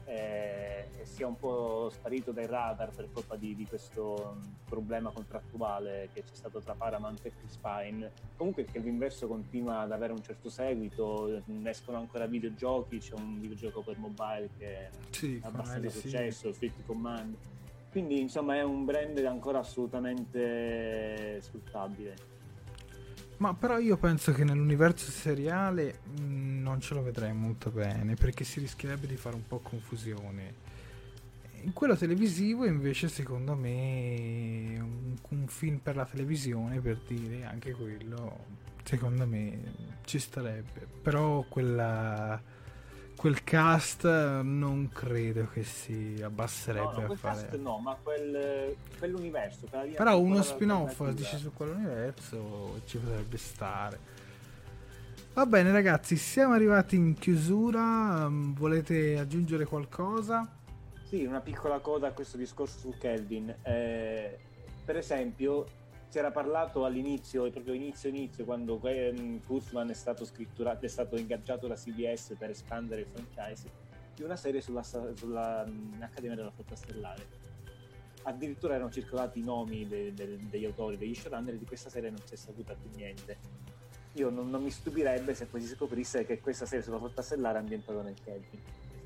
sia un po' sparito dai radar per colpa di questo problema contrattuale che c'è stato tra Paramount e Chris Pine. Comunque il Kelvinverso continua ad avere un certo seguito, escono ancora videogiochi, c'è un videogioco per mobile che ha abbastanza successo, il Fifth Command, quindi insomma è un brand ancora assolutamente sfruttabile. Ma però io penso che nell'universo seriale non ce lo vedrei molto bene, perché si rischierebbe di fare un po' confusione. In quello televisivo invece secondo me un film per la televisione, per dire, anche quello secondo me ci starebbe. Però quel cast non credo che si abbasserebbe a fare. Cast no, ma quell'universo. Però uno spin-off dici su quell'universo ci potrebbe stare. Va bene ragazzi, siamo arrivati in chiusura. Volete aggiungere qualcosa? Sì, una piccola coda a questo discorso su Kelvin. Per esempio, si era parlato all'inizio, proprio inizio, quando Kurtzman è stato scritturato, è stato ingaggiato da CBS per espandere il franchise, di una serie sulla Accademia della Flotta Stellare. Addirittura erano circolati i nomi degli autori, degli showrunner, e di questa serie non si è saputa più niente. Io non mi stupirebbe se poi si scoprisse che questa serie sulla Flotta Stellare è ambientata nel Kelvin.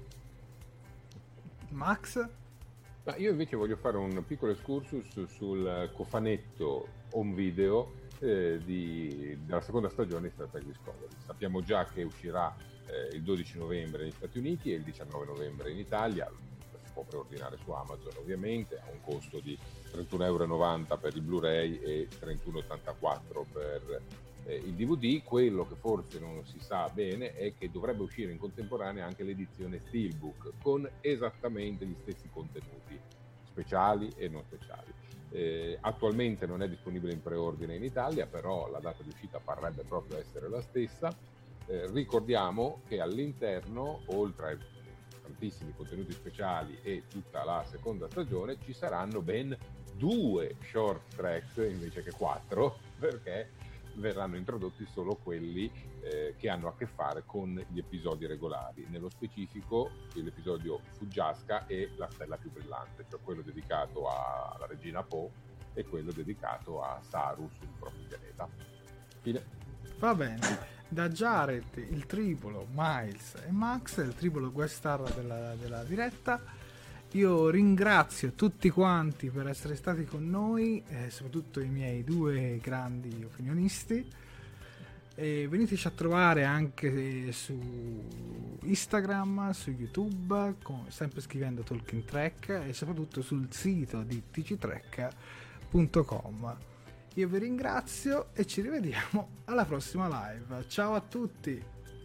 Max? Ma io invece voglio fare un piccolo excursus sul cofanetto home video della seconda stagione di Star Trek Discovery. Sappiamo già che uscirà il 12 novembre negli Stati Uniti e il 19 novembre in Italia. Si può preordinare su Amazon ovviamente, a un costo di €31,90 per il Blu-ray e €31,84 per il DVD. Quello che forse non si sa bene è che dovrebbe uscire in contemporanea anche l'edizione Steelbook con esattamente gli stessi contenuti, speciali e non speciali. Attualmente non è disponibile in preordine in Italia, però la data di uscita parrebbe proprio essere la stessa. Ricordiamo che all'interno, oltre ai tantissimi contenuti speciali e tutta la seconda stagione, ci saranno ben 2 short tracks invece che 4, perché verranno introdotti solo quelli che hanno a che fare con gli episodi regolari, nello specifico l'episodio Fuggiasca e La Stella Più Brillante, cioè quello dedicato alla regina Poe e quello dedicato a Saru sul proprio pianeta. Fine. Va bene, da Jared, il tripolo Miles e Max, il tripolo guest star della diretta. Io ringrazio tutti quanti per essere stati con noi, soprattutto i miei 2 grandi opinionisti. E veniteci a trovare anche su Instagram, su YouTube, sempre scrivendo Talking Trek, e soprattutto sul sito di tctrek.com. Io vi ringrazio e ci rivediamo alla prossima live. Ciao a tutti!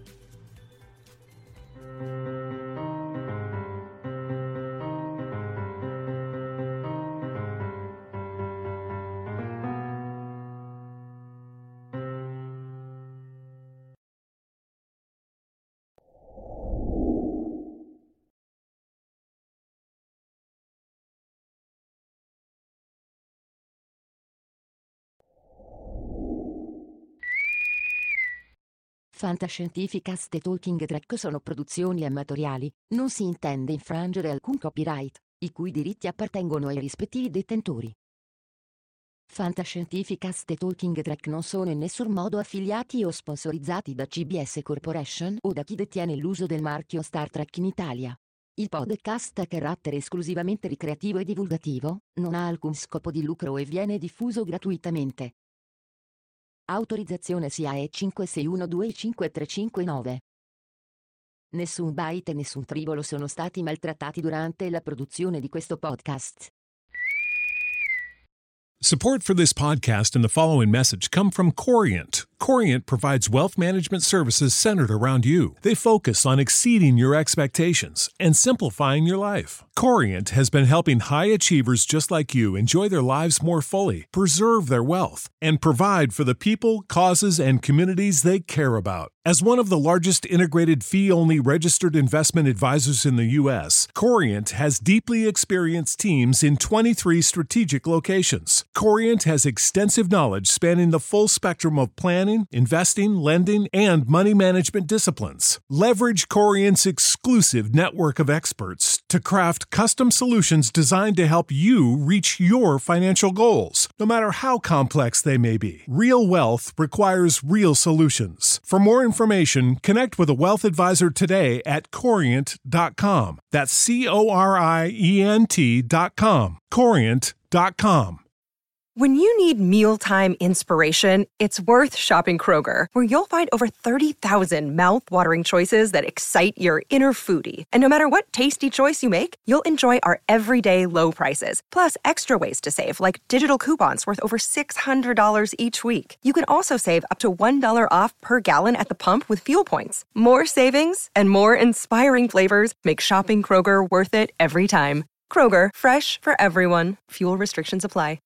Fantascientificast e Talking Trek sono produzioni amatoriali, non si intende infrangere alcun copyright, i cui diritti appartengono ai rispettivi detentori. Fantascientificast e Talking Trek non sono in nessun modo affiliati o sponsorizzati da CBS Corporation o da chi detiene l'uso del marchio Star Trek in Italia. Il podcast ha carattere esclusivamente ricreativo e divulgativo, non ha alcun scopo di lucro e viene diffuso gratuitamente. Autorizzazione SIAE 56125359. Nessun byte e nessun tribolo sono stati maltrattati durante la produzione di questo podcast. Support for this podcast and the following message come from Corient. Corient provides wealth management services centered around you. They focus on exceeding your expectations and simplifying your life. Corient has been helping high achievers just like you enjoy their lives more fully, preserve their wealth, and provide for the people, causes, and communities they care about. As one of the largest integrated fee-only registered investment advisors in the U.S., Corient has deeply experienced teams in 23 strategic locations. Corient has extensive knowledge spanning the full spectrum of planning, planning, investing, lending, and money management disciplines. Leverage Corient's exclusive network of experts to craft custom solutions designed to help you reach your financial goals, no matter how complex they may be. Real wealth requires real solutions. For more information, connect with a wealth advisor today at Corient.com. That's Corient.com. Corient.com. When you need mealtime inspiration, it's worth shopping Kroger, where you'll find over 30,000 mouth-watering choices that excite your inner foodie. And no matter what tasty choice you make, you'll enjoy our everyday low prices, plus extra ways to save, like digital coupons worth over $600 each week. You can also save up to $1 off per gallon at the pump with fuel points. More savings and more inspiring flavors make shopping Kroger worth it every time. Kroger, fresh for everyone. Fuel restrictions apply.